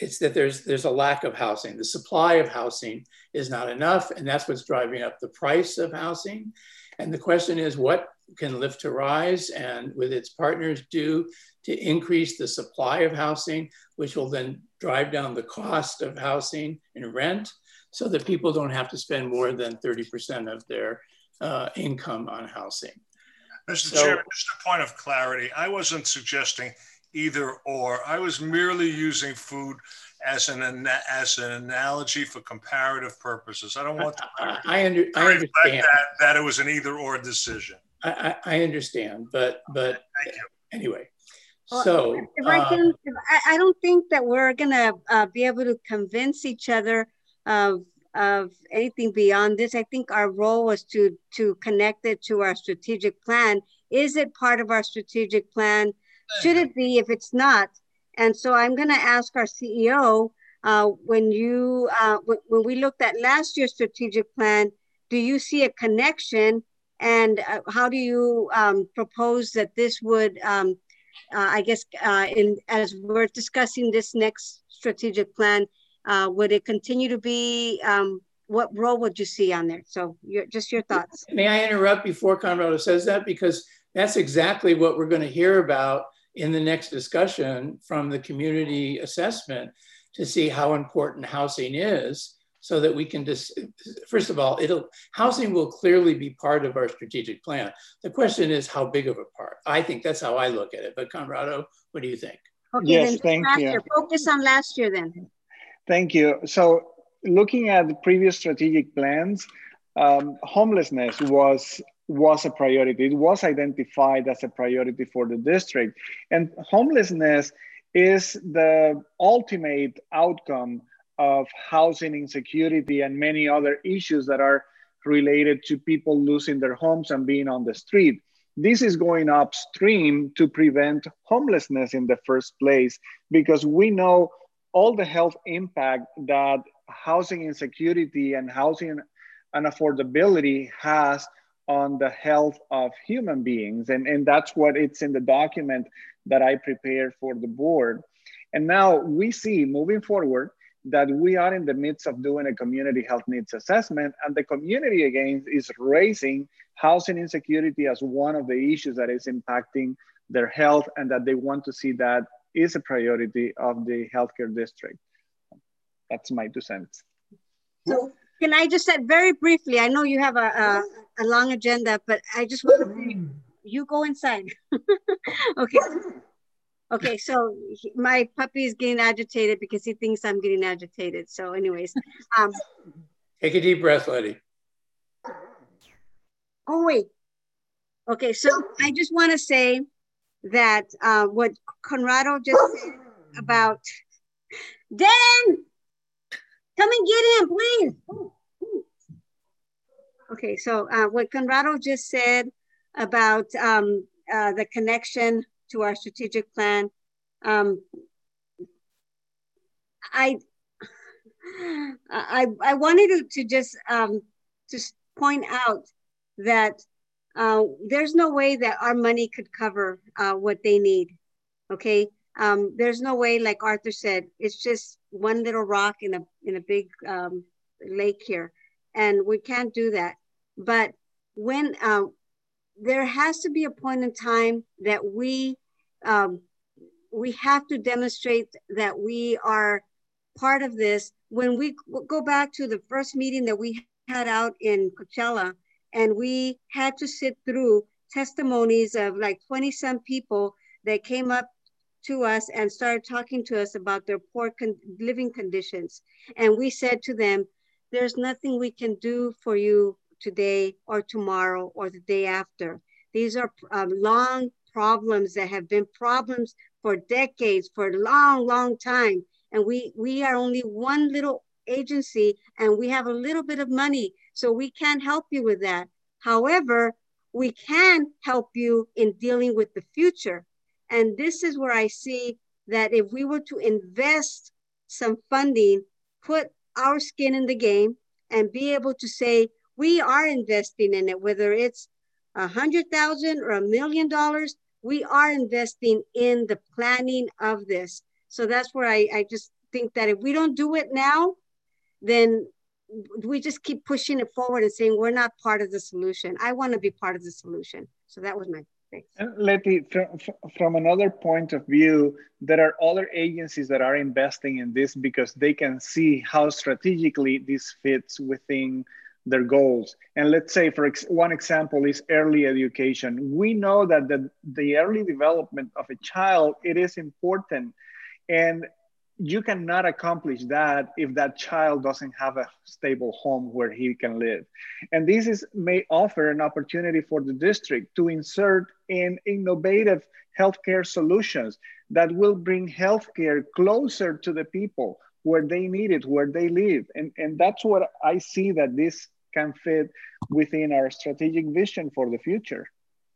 it's that there's, there's a lack of housing. The supply of housing is not enough, and that's what's driving up the price of housing. And the question is, what can Lift to Rise and with its partners do to increase the supply of housing, which will then drive down the cost of housing and rent so that people don't have to spend more than thirty percent of their uh, income on housing. Mister So, Chairman, just a point of clarity. I wasn't suggesting either or. I was merely using food as an as an analogy for comparative purposes. I don't want to I, I, under, I understand that, that it was an either or decision. I, I understand, but but Thank you. Anyway. Well, So if I can, um, if I, I don't think that we're gonna uh, be able to convince each other of of anything beyond this. I think our role was to to connect it to our strategic plan. Is it part of our strategic plan? Should it be? If it's not, and so I'm gonna ask our C E O uh, when you uh, when, when we looked at last year's strategic plan, do you see a connection? And uh, how do you um, propose that this would um, Uh, I guess uh, in as we're discussing this next strategic plan, uh, would it continue to be, um, what role would you see on there? So your, just your thoughts. May I interrupt before Conrado says that? Because that's exactly what we're going to hear about in the next discussion from the community assessment to see how important housing is, so that we can just, first of all, it'll housing will clearly be part of our strategic plan. The question is how big of a part. I think that's how I look at it. But Conrado, what do you think? Okay, yes, then thank last you. Year. Focus on last year then. Thank you. So looking at the previous strategic plans, um, homelessness was, was a priority. It was identified as a priority for the district. And homelessness is the ultimate outcome of housing insecurity and many other issues that are related to people losing their homes and being on the street. This is going upstream to prevent homelessness in the first place, because we know all the health impact that housing insecurity and housing unaffordability has on the health of human beings. And, and that's what it's in the document that I prepared for the board. And now we see moving forward that we are in the midst of doing a community health needs assessment, and the community again is raising housing insecurity as one of the issues that is impacting their health, and that they want to see that is a priority of the healthcare district. That's my two cents. So can I just say very briefly, I know you have a, a, a long agenda, but I just want to, you go inside. Okay. Okay, so my puppy is getting agitated because he thinks I'm getting agitated. So anyways. Um, Take a deep breath, Letty. Oh, wait. Okay, so I just want to say that uh, what Conrado just said about, Dan, come and get him, please. Okay, so uh, what Conrado just said about um, uh, the connection to our strategic plan. Um, I, I, I wanted to, to just um, just point out that uh, there's no way that our money could cover uh, what they need, okay? Um, there's no way, like Arthur said, it's just one little rock in a, in a big um, lake here, and we can't do that. But when, uh, there has to be a point in time that we Um, we have to demonstrate that we are part of this. When we go back to the first meeting that we had out in Coachella, and we had to sit through testimonies of like twenty some people that came up to us and started talking to us about their poor con living conditions. And we said to them, there's nothing we can do for you today or tomorrow or the day after. These are um, long problems that have been problems for decades, for a long, long time. And we, we are only one little agency, and we have a little bit of money, so we can't help you with that. However, we can help you in dealing with the future. And this is where I see that if we were to invest some funding, put our skin in the game, and be able to say, we are investing in it, whether it's a hundred thousand or a million dollars, we are investing in the planning of this. So that's where I, I just think that if we don't do it now, then we just keep pushing it forward and saying we're not part of the solution. I want to be part of the solution. So that was my thing. And Letty, from, from another point of view, there are other agencies that are investing in this because they can see how strategically this fits within their goals. And let's say, for ex one example is early education. We know that the, the early development of a child, it is important. And you cannot accomplish that if that child doesn't have a stable home where he can live. And this is may offer an opportunity for the district to insert in innovative healthcare solutions that will bring healthcare closer to the people where they need it, where they live. And, and that's what I see that this can fit within our strategic vision for the future.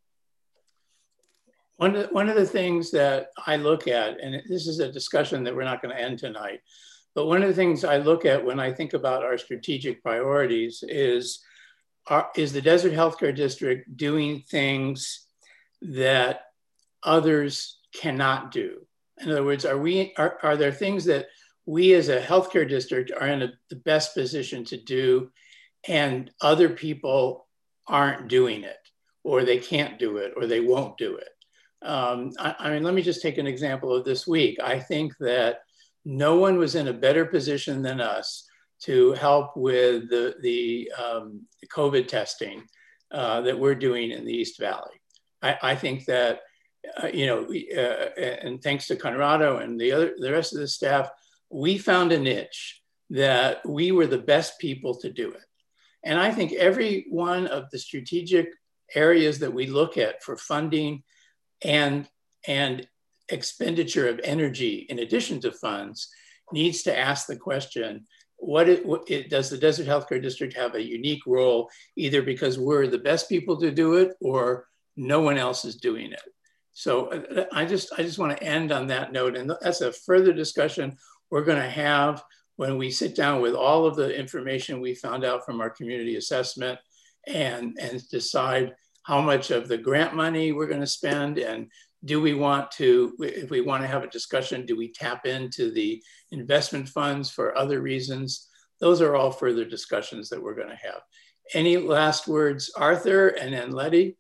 One of, one of the things that I look at, and this is a discussion that we're not going to end tonight, but one of the things I look at when I think about our strategic priorities is, are, is the Desert Healthcare District doing things that others cannot do? In other words, are, we, are, are there things that we as a healthcare district are in a, the best position to do and other people aren't doing it, or they can't do it, or they won't do it? Um, I, I mean, let me just take an example of this week. I think that no one was in a better position than us to help with the, the, um, the COVID testing uh, that we're doing in the East Valley. I, I think that, uh, you know, uh, and thanks to Conrado and the, other, the rest of the staff, we found a niche that we were the best people to do it. And I think every one of the strategic areas that we look at for funding and, and expenditure of energy in addition to funds needs to ask the question, what, it, what it, does the Desert Healthcare District have a unique role, either because we're the best people to do it or no one else is doing it? So I just, I just want to end on that note. And that's a further discussion we're going to have when we sit down with all of the information we found out from our community assessment and, and decide how much of the grant money we're going to spend, and do we want to, if we want to have a discussion, do we tap into the investment funds for other reasons? Those are all further discussions that we're going to have. Any last words, Arthur, and then Letty?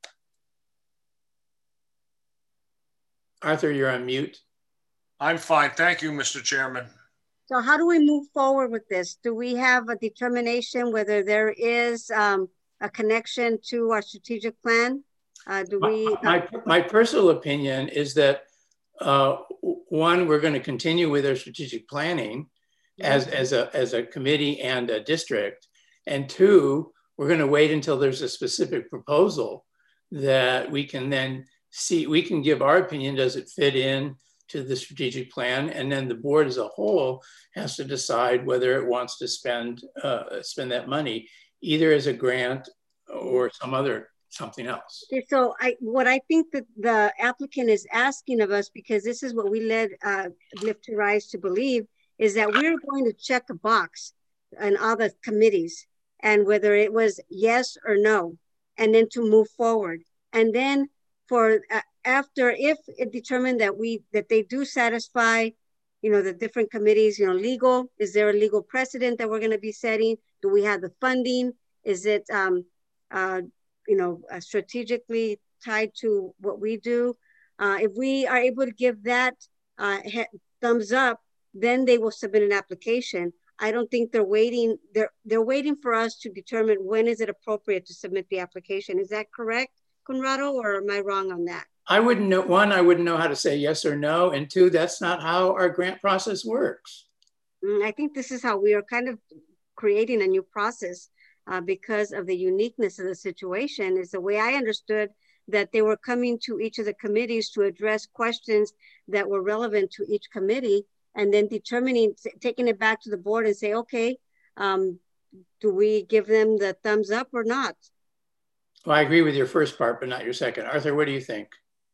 Arthur, you're on mute. I'm fine. Thank you, Mister Chairman. So how do we move forward with this? Do we have a determination whether there is um, a connection to our strategic plan? Uh, do my, we? My, my personal opinion is that, uh, one, we're going to continue with our strategic planning as, as, a, as a committee and a district. And two, we're going to wait until there's a specific proposal that we can then see, we can give our opinion, does it fit in to the strategic plan? And then the board as a whole has to decide whether it wants to spend, uh, spend that money, either as a grant or some other, something else. Okay, so I, what I think that the applicant is asking of us, because this is what we led uh, Lift to Rise to believe, is that we're going to check a box in all the committees and whether it was yes or no, and then to move forward. And then for uh, after, if it determined that we, that they do satisfy, you know, the different committees, you know, legal, is there a legal precedent that we're going to be setting? Do we have the funding? Is it, um, uh, you know, uh, strategically tied to what we do? Uh, if we are able to give that uh, thumbs up, then they will submit an application. I don't think they're waiting. They're, they're waiting for us to determine when is it appropriate to submit the application. Is that correct, Conrado, or am I wrong on that? I wouldn't know, one, I wouldn't know how to say yes or no. And two, that's not how our grant process works. Mm, I think this is how we are kind of creating a new process uh, because of the uniqueness of the situation. Is the way I understood that they were coming to each of the committees to address questions that were relevant to each committee, and then determining, taking it back to the board and say, okay, um, do we give them the thumbs up or not? Well, I agree with your first part, but not your second. Arthur, what do you think?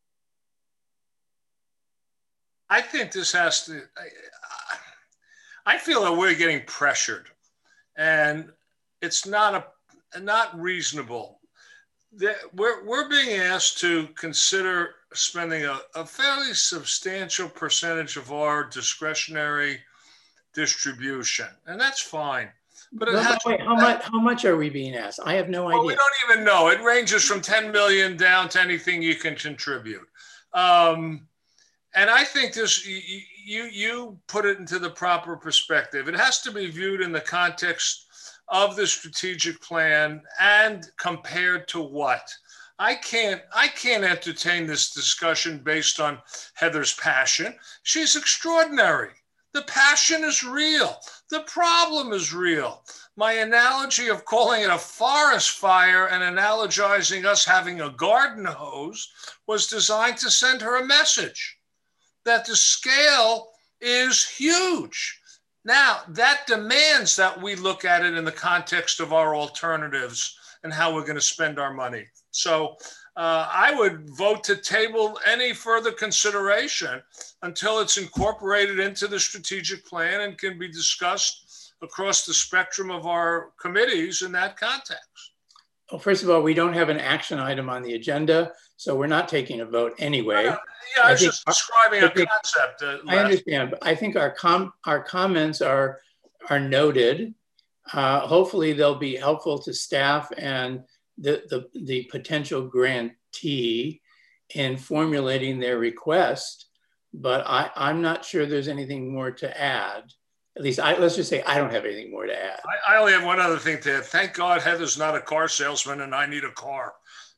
I think this has to, I, I feel that we're getting pressured, and it's not a, not reasonable. We're, we're being asked to consider spending a, a fairly substantial percentage of our discretionary distribution, and that's fine. But it no, has, wait, how much? How much are we being asked? I have no well, idea. we don't even know. It ranges from ten million down to anything you can contribute. Um, and I think this, you, you you put it into the proper perspective. It has to be viewed in the context of the strategic plan and compared to what. I can't I can't entertain this discussion based on Heather's passion. She's extraordinary. The passion is real. The problem is real. My analogy of calling it a forest fire and analogizing us having a garden hose was designed to send her a message that the scale is huge. Now, that demands that we look at it in the context of our alternatives and how we're going to spend our money. So uh, I would vote to table any further consideration until it's incorporated into the strategic plan and can be discussed across the spectrum of our committees in that context. Well, first of all, we don't have an action item on the agenda, so we're not taking a vote anyway. Uh, yeah, I was I just describing I a think, concept. Uh, I understand, but I think our com our comments are are noted. Uh, hopefully, they'll be helpful to staff and the, the the potential grantee in formulating their request. But I, I'm not sure there's anything more to add. At least, I, let's just say I don't have anything more to add. I, I only have one other thing to add. Thank God Heather's not a car salesman and I need a car.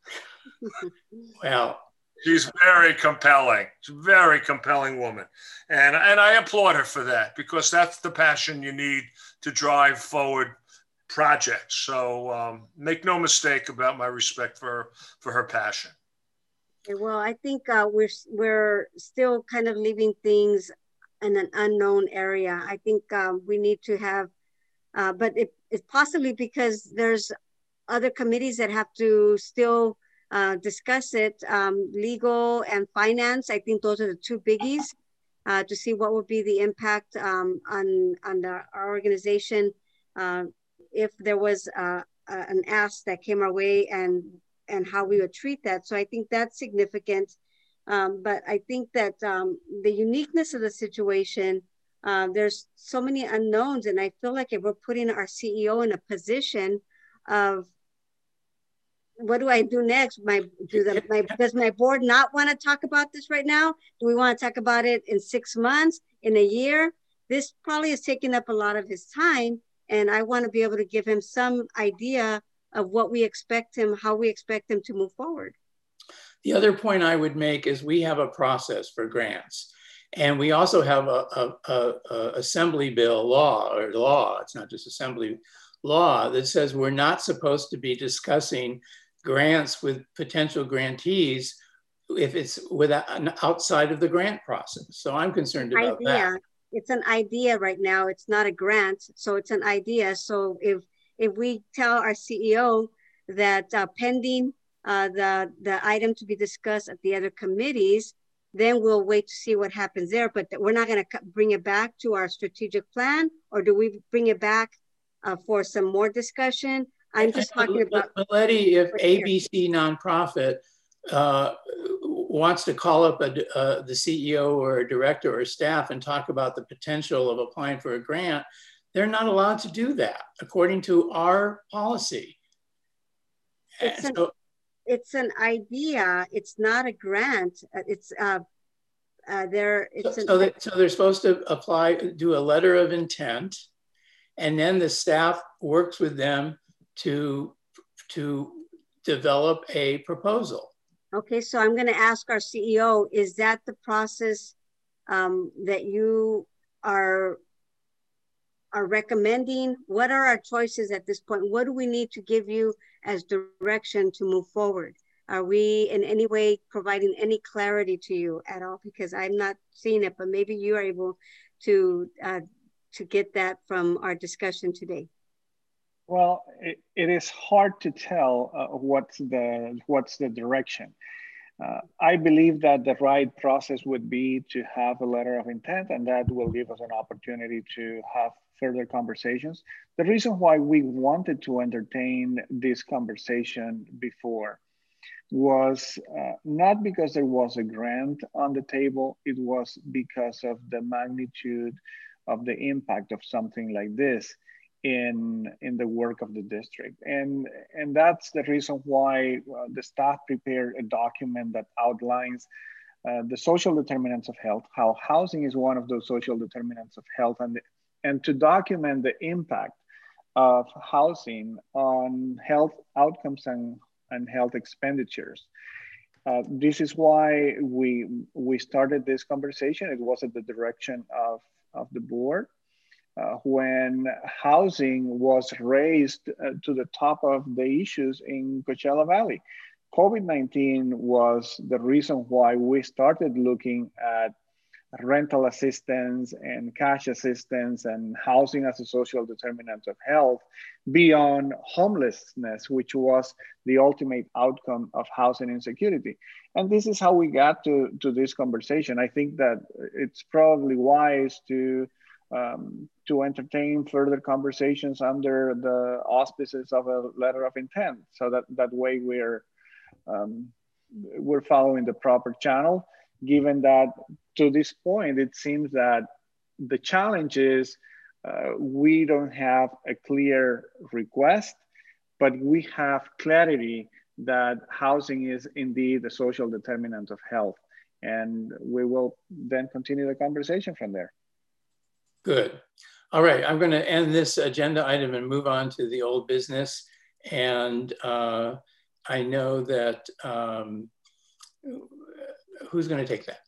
Well, she's very compelling. She's a very compelling woman. And, and I applaud her for that because that's the passion you need to drive forward projects. So um, make no mistake about my respect for her, for her passion. Okay, well, I think uh, we're, we're still kind of leaving things in an unknown area. I think um, we need to have, uh, but it, it's possibly because there's other committees that have to still uh, discuss it, um, legal and finance. I think those are the two biggies uh, to see what would be the impact um, on, on the, our organization uh, if there was uh, an ask that came our way and, and how we would treat that. So I think that's significant. Um, but I think that um, the uniqueness of the situation, uh, there's so many unknowns, and I feel like if we're putting our C E O in a position of, what do I do next? My, do the, my, does my board not want to talk about this right now? Do we want to talk about it in six months, in a year? This probably is taking up a lot of his time, and I want to be able to give him some idea of what we expect him, how we expect him to move forward. The other point I would make is we have a process for grants, and we also have a, a, a, a assembly bill law, or law, it's not just assembly law, that says we're not supposed to be discussing grants with potential grantees if it's without, outside of the grant process. So I'm concerned about idea. that. It's an idea right now. It's not a grant, so it's an idea. So if if we tell our C E O that uh, pending Uh, the, the item to be discussed at the other committees, then we'll wait to see what happens there. But we're not going to bring it back to our strategic plan, or do we bring it back uh, for some more discussion? I'm just talking about- But Letty, if A B C nonprofit uh, wants to call up a, uh, the C E O or a director or staff and talk about the potential of applying for a grant, they're not allowed to do that according to our policy. It's an, it's an idea. It's not a grant. It's uh, uh, there. It's so, an, so, that, so they're supposed to apply, do a letter of intent, and then the staff works with them to to develop a proposal. Okay, so I'm going to ask our C E O: is that the process um, that you are are recommending? What are our choices at this point? What do we need to give you as direction to move forward? Are we in any way providing any clarity to you at all? Because I'm not seeing it, but maybe you are able to uh, to get that from our discussion today. Well, it, it is hard to tell uh, what's the what's the direction. Uh, I believe that the right process would be to have a letter of intent, and that will give us an opportunity to have further conversations. The reason why we wanted to entertain this conversation before was uh, not because there was a grant on the table, it was because of the magnitude of the impact of something like this in, in the work of the district. And, and that's the reason why uh, the staff prepared a document that outlines uh, the social determinants of health, how housing is one of those social determinants of health, and, the, and to document the impact of housing on health outcomes and, and health expenditures. Uh, this is why we, we started this conversation. It was at the direction of, of the board. Uh, when housing was raised uh, to the top of the issues in Coachella Valley. COVID nineteen was the reason why we started looking at rental assistance and cash assistance and housing as a social determinant of health beyond homelessness, which was the ultimate outcome of housing insecurity. And this is how we got to, to this conversation. I think that it's probably wise to Um, to entertain further conversations under the auspices of a letter of intent, so that that way we're um, we're following the proper channel. Given that to this point, it seems that the challenge is uh, we don't have a clear request, but we have clarity that housing is indeed a social determinant of health, and we will then continue the conversation from there. Good. All right, I'm going to end this agenda item and move on to the old business. And uh, I know that, um, who's going to take that?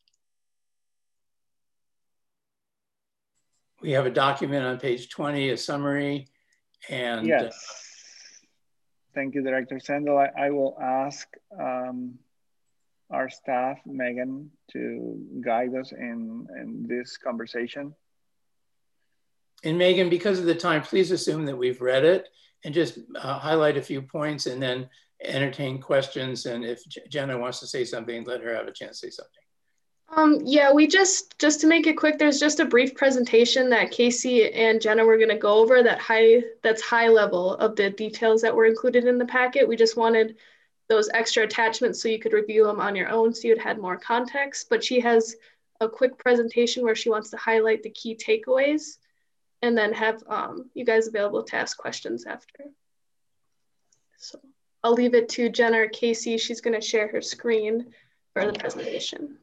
We have a document on page twenty, a summary, and- Yes. uh, Thank you, Director Sendell. I, I will ask um, our staff, Megan, to guide us in, in this conversation. And Megan, because of the time, please assume that we've read it and just uh, highlight a few points and then entertain questions. And if Jenna wants to say something, let her have a chance to say something. Um, yeah, we just, just to make it quick, there's just a brief presentation that Casey and Jenna were gonna go over that high, that's high level of the details that were included in the packet. We just wanted those extra attachments so you could review them on your own so you'd had more context. But she has a quick presentation where she wants to highlight the key takeaways and then have um, you guys available to ask questions after. So I'll leave it to Jenna or Casey. She's gonna share her screen for the presentation.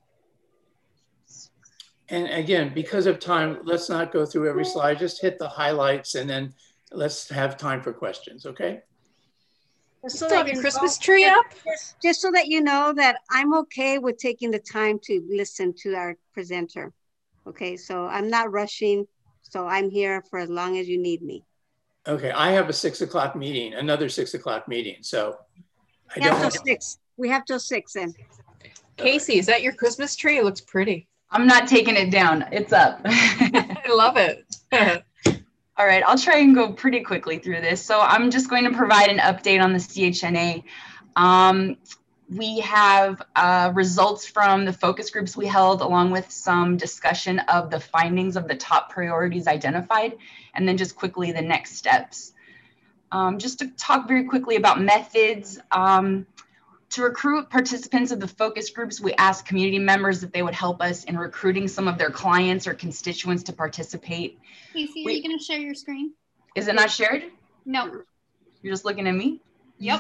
And again, because of time, let's not go through every slide, just hit the highlights and then let's have time for questions, okay? Just so Still have that your you Christmas know, tree up? Just, just so that you know that I'm okay with taking the time to listen to our presenter. Okay, so I'm not rushing. So I'm here for as long as you need me. Okay, I have a six o'clock meeting, another six o'clock meeting. So I We don't have till want six. We have till six then. Casey, is that your Christmas tree? It looks pretty. I'm not taking it down. It's up. I love it. All right, I'll try and go pretty quickly through this. So I'm just going to provide an update on the C H N A. Um, we have uh, results from the focus groups we held, along with some discussion of the findings of the top priorities identified, and then just quickly the next steps. Um, just to talk very quickly about methods. Um, to recruit participants of the focus groups, we asked community members if they would help us in recruiting some of their clients or constituents to participate. Casey, are we, you going to share your screen? Is it not shared? No. You're just looking at me? Yep.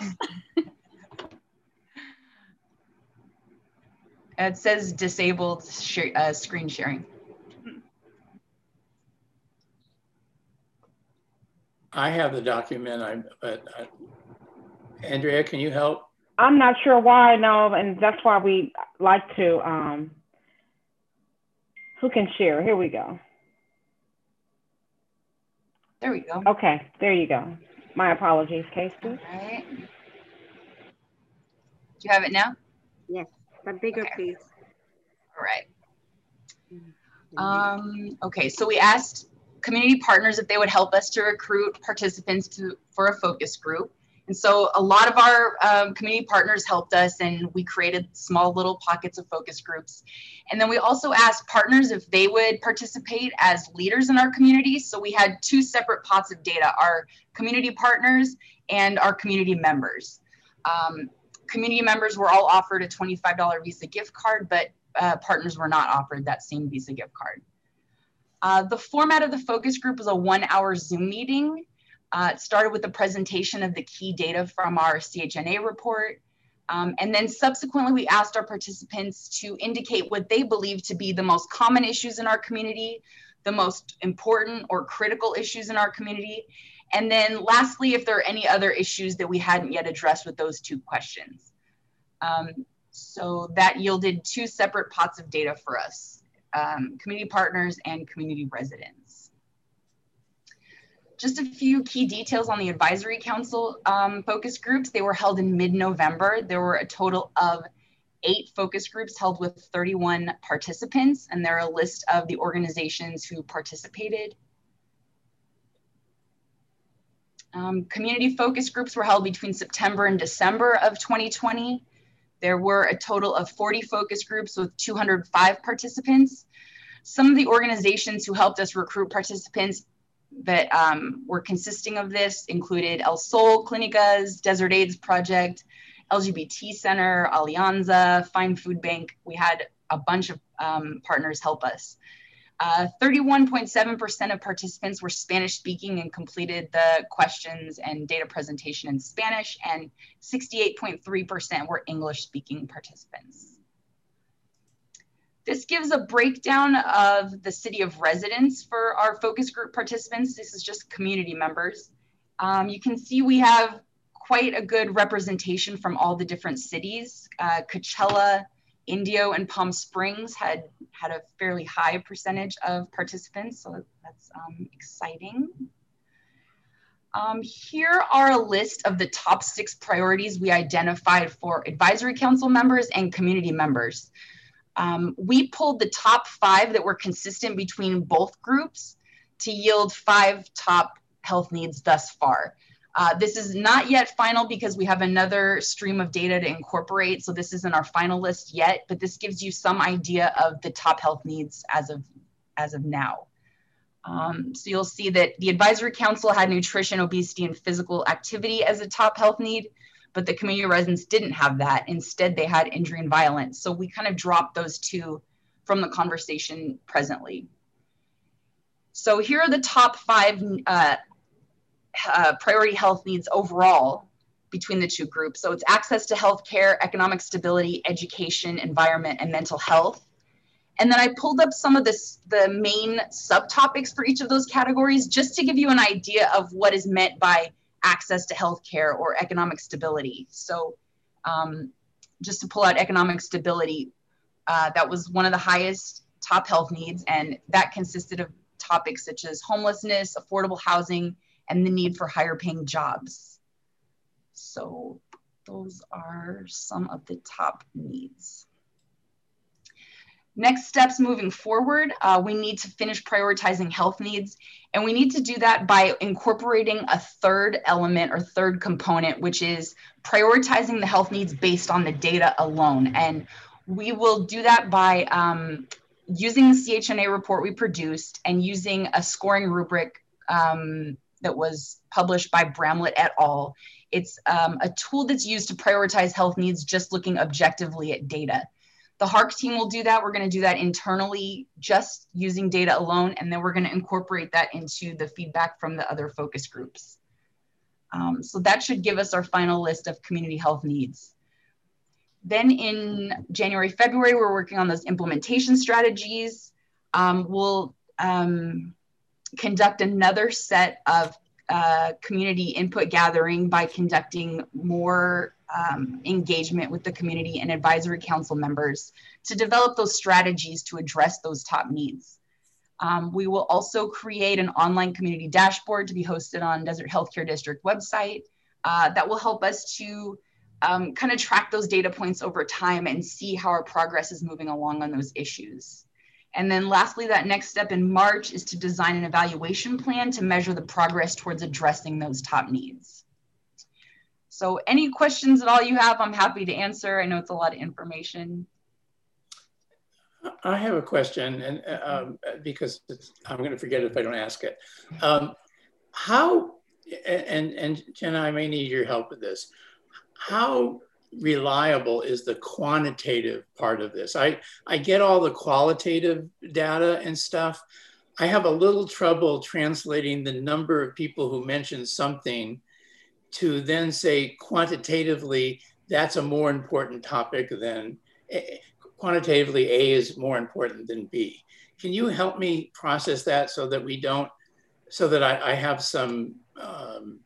It says disabled share, uh, screen sharing. I have the document, I, but I, Andrea, can you help? I'm not sure why, no, and that's why we like to, um, who can share? Here we go. There we go. Okay, there you go. My apologies, Casey. All right. Do you have it now? Yes, but bigger, okay. please. All right. Um, okay, so we asked community partners if they would help us to recruit participants to for a focus group. And so a lot of our um, community partners helped us, and we created small little pockets of focus groups. And then we also asked partners if they would participate as leaders in our community. So we had two separate pots of data, our community partners and our community members. Um, community members were all offered a twenty-five dollar Visa gift card, but uh, partners were not offered that same Visa gift card. Uh, the format of the focus group was a one hour Zoom meeting. Uh, it started with the presentation of the key data from our C H N A report. Um, and then subsequently, we asked our participants to indicate what they believe to be the most common issues in our community, the most important or critical issues in our community. And then lastly, if there are any other issues that we hadn't yet addressed with those two questions. Um, so that yielded two separate pots of data for us, um, community partners and community residents. Just a few key details on the Advisory Council um, focus groups. They were held in mid-November. There were a total of eight focus groups held with thirty-one participants, and there are a list of the organizations who participated. Um, community focus groups were held between September and December of twenty twenty. There were a total of forty focus groups with two hundred five participants. Some of the organizations who helped us recruit participants that um, were consisting of this included El Sol, Clinicas, Desert AIDS Project, L G B T Center, Alianza, Fine Food Bank. We had a bunch of um, partners help us. thirty-one point seven percent of participants were Spanish speaking and completed the questions and data presentation in Spanish, and sixty-eight point three percent were English speaking participants. This gives a breakdown of the city of residence for our focus group participants. This is just community members. Um, you can see we have quite a good representation from all the different cities. Uh, Coachella, Indio, and Palm Springs had, had a fairly high percentage of participants, so that's um, exciting. Um, here are a list of the top six priorities we identified for Advisory Council members and community members. Um, we pulled the top five that were consistent between both groups to yield five top health needs thus far. Uh, this is not yet final because we have another stream of data to incorporate, so this isn't our final list yet, but this gives you some idea of the top health needs as of, as of now. Um, so you'll see that the Advisory Council had nutrition, obesity, and physical activity as a top health need, but the community residents didn't have that. Instead, they had injury and violence. So we kind of dropped those two from the conversation presently. So here are the top five uh, uh, priority health needs overall between the two groups. So it's access to healthcare, economic stability, education, environment, and mental health. And then I pulled up some of this, the main subtopics for each of those categories, just to give you an idea of what is meant by access to healthcare or economic stability. So um, just to pull out economic stability, uh, that was one of the highest top health needs, and that consisted of topics such as homelessness, affordable housing, and the need for higher paying jobs. So those are some of the top needs. Next steps moving forward, uh, we need to finish prioritizing health needs, and we need to do that by incorporating a third element or third component, which is prioritizing the health needs based on the data alone. And we will do that by um, using the C H N A report we produced and using a scoring rubric um, that was published by Bramlett et al. It's um, a tool that's used to prioritize health needs just looking objectively at data. The H A R C team will do that. We're going to do that internally, just using data alone, and then we're going to incorporate that into the feedback from the other focus groups. Um, so that should give us our final list of community health needs. Then in January, February, we're working on those implementation strategies. Um, we'll um, conduct another set of uh, community input gathering by conducting more Um, engagement with the community and Advisory Council members to develop those strategies to address those top needs. Um, we will also create an online community dashboard to be hosted on Desert Healthcare District website uh, that will help us to um, kind of track those data points over time and see how our progress is moving along on those issues. And then lastly, that next step in March is to design an evaluation plan to measure the progress towards addressing those top needs. So any questions at all you have, I'm happy to answer. I know it's a lot of information. I have a question, and um, because it's, I'm going to forget it if I don't ask it. Um, how, and, and Jenna, I may need your help with this. How reliable is the quantitative part of this? I, I get all the qualitative data and stuff, I have a little trouble translating the number of people who mention something to then say quantitatively, that's a more important topic than, quantitatively A is more important than B. Can you help me process that so that we don't, so that I, I have some um,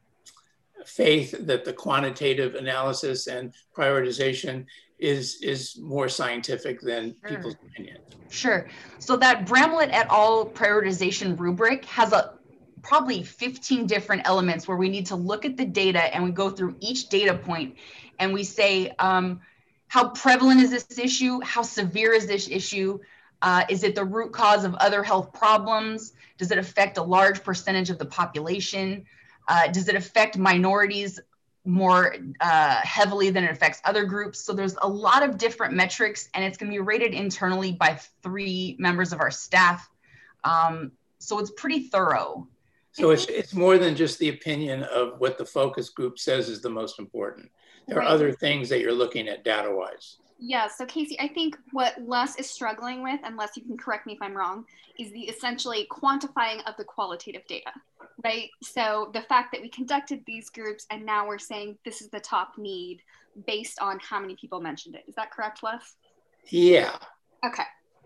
faith that the quantitative analysis and prioritization is, is more scientific than Sure. people's opinion? Sure. So that Bramlett et al. Prioritization rubric has a probably fifteen different elements where we need to look at the data and we go through each data point and we say, um, how prevalent is this issue? How severe is this issue? Uh, is it the root cause of other health problems? Does it affect a large percentage of the population? Uh, does it affect minorities more uh, heavily than it affects other groups? So there's a lot of different metrics, and it's going to be rated internally by three members of our staff. Um, so it's pretty thorough. So it's, it's more than just the opinion of what the focus group says is the most important. There are Right. other things that you're looking at data-wise. Yeah, so Casey, I think what Les is struggling with, and Les, you can correct me if I'm wrong, is the essentially quantifying of the qualitative data, right? So the fact that we conducted these groups and now we're saying this is the top need based on how many people mentioned it. Is that correct, Les? Yeah. Okay.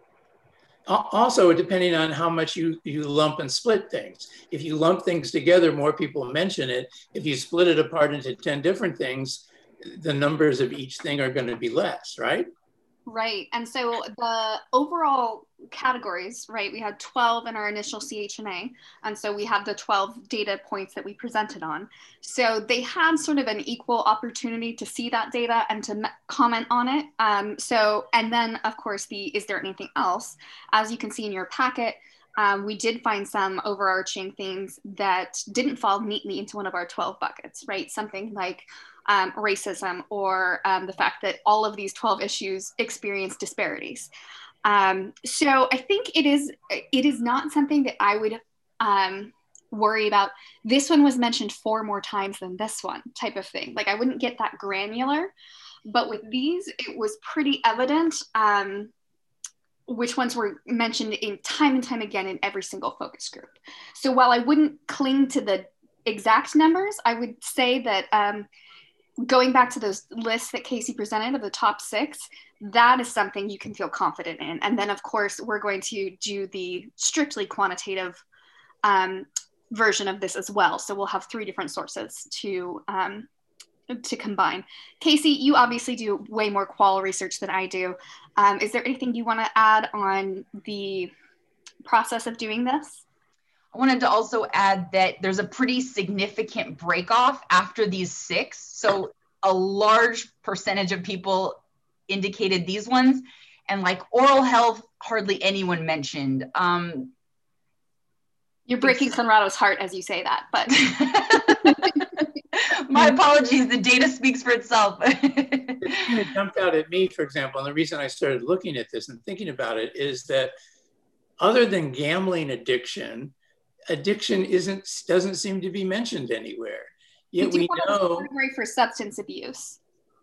Al- Also, depending on how much you, you lump and split things. If you lump things together, more people mention it. If you split it apart into ten different things, the numbers of each thing are going to be less, right? Right. And so the overall categories, right, we had twelve in our initial C H N A. And so we had the twelve data points that we presented on. So they had sort of an equal opportunity to see that data and to comment on it. Um, so, and then of course, the, is there anything else? As you can see in your packet, um, we did find some overarching things that didn't fall neatly into one of our twelve buckets, right? Something like Um, racism, or um, the fact that all of these twelve issues experience disparities. Um, so I think it is it is not something that I would um, worry about. This one was mentioned four more times than this one type of thing. Like I wouldn't get that granular, but with these, it was pretty evident um, which ones were mentioned in time and time again in every single focus group. So while I wouldn't cling to the exact numbers, I would say that um, going back to those lists that Casey presented of the top six, that is something you can feel confident in. And then of course, we're going to do the strictly quantitative um, version of this as well. So we'll have three different sources to, um, to combine. Casey, you obviously do way more qual research than I do. Um, is there anything you want to add on the process of doing this? I wanted to also add that there's a pretty significant break off after these six. So a large percentage of people indicated these ones, and like oral health, hardly anyone mentioned. Um, You're breaking Conrado's heart as you say that, but. My apologies, the data speaks for itself. It jumped out at me, for example, and the reason I started looking at this and thinking about it is that other than gambling addiction, addiction isn't doesn't seem to be mentioned anywhere. Yet we, we know. Category for substance abuse.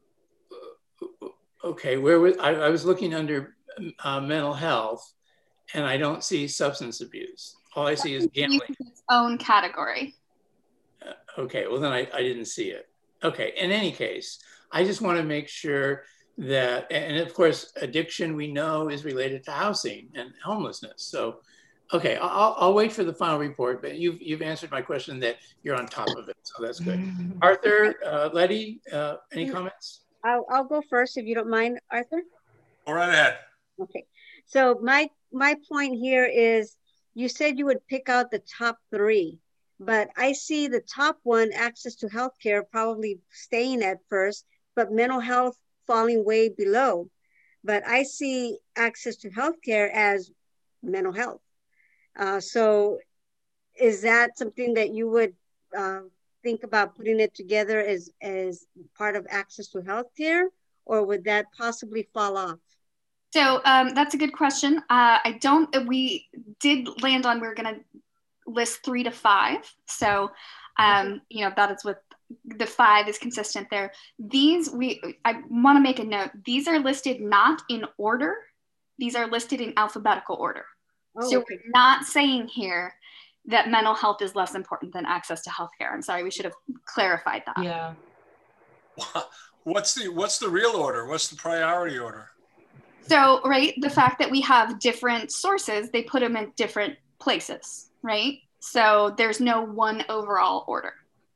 Okay, where was I? I was looking under uh, mental health, and I don't see substance abuse. All I see is gambling. Its own category. Uh, okay, well then I, I didn't see it. Okay, in any case, I just want to make sure that, and of course, addiction we know is related to housing and homelessness. So. Okay, I'll, I'll wait for the final report, but you've, you've answered my question that you're on top of it, so that's good. Arthur, uh, Letty, uh, any comments? I'll, I'll go first if you don't mind, Arthur. All right ahead. Okay, so my, my point here is you said you would pick out the top three, but I see the top one, access to healthcare, probably staying at first, but mental health falling way below. But I see access to healthcare as mental health. Uh, so is that something that you would uh, think about putting it together as, as part of access to healthcare, or would that possibly fall off? So um, that's a good question. Uh, I don't, we did land on, we we're going to list three to five. So, um, you know, that is what the five is consistent there. These, we, I want to make a note. These are listed not in order. These are listed in alphabetical order. Oh, so okay. we're not saying here that mental health is less important than access to healthcare. I'm sorry, we should have clarified that. Yeah. What's the what's the real order? What's the priority order? So, right, the fact that we have different sources, they put them in different places, right? So there's no one overall order.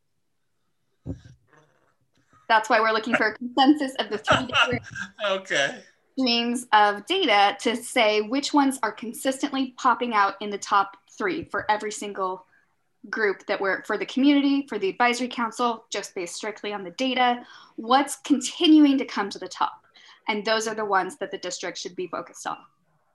That's why we're looking for a consensus of the three different Okay. streams of data to say which ones are consistently popping out in the top three for every single group that we're, for the community, for the advisory council, just based strictly on the data, what's continuing to come to the top. And those are the ones that the district should be focused on.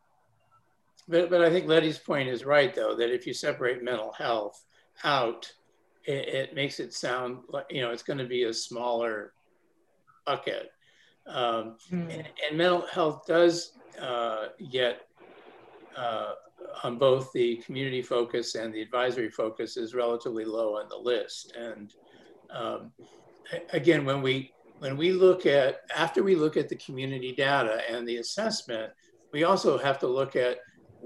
But, but I think Letty's point is right, though, that if you separate mental health out, it, it makes it sound like, you know, it's going to be a smaller bucket. Um, mm. and, and mental health does uh, get uh, on both the community focus and the advisory focus is relatively low on the list. And um, again, when we when we look at, after we look at the community data and the assessment, we also have to look at,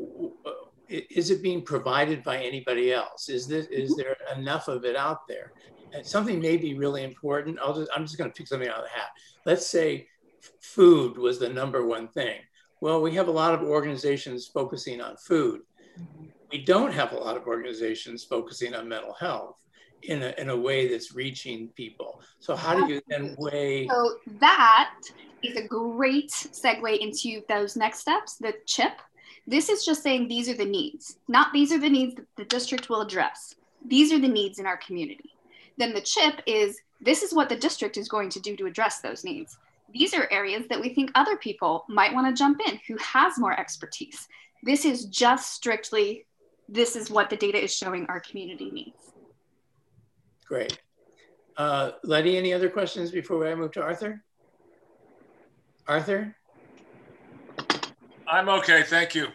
is it being provided by anybody else? Is this, is there enough of it out there? And something may be really important. I'll just, I'm just going to pick something out of the hat. Let's say food was the number one thing. Well, we have a lot of organizations focusing on food. We don't have a lot of organizations focusing on mental health in a, in a way that's reaching people. So how do you then weigh? So that is a great segue into those next steps, the CHIP. This is just saying these are the needs, not these are the needs that the district will address. These are the needs in our community. Then the CHIP is, this is what the district is going to do to address those needs. These are areas that we think other people might want to jump in who has more expertise. This is just strictly, this is what the data is showing our community needs. Great. Uh, Letty, any other questions before I move to Arthur? Arthur? I'm okay, thank you.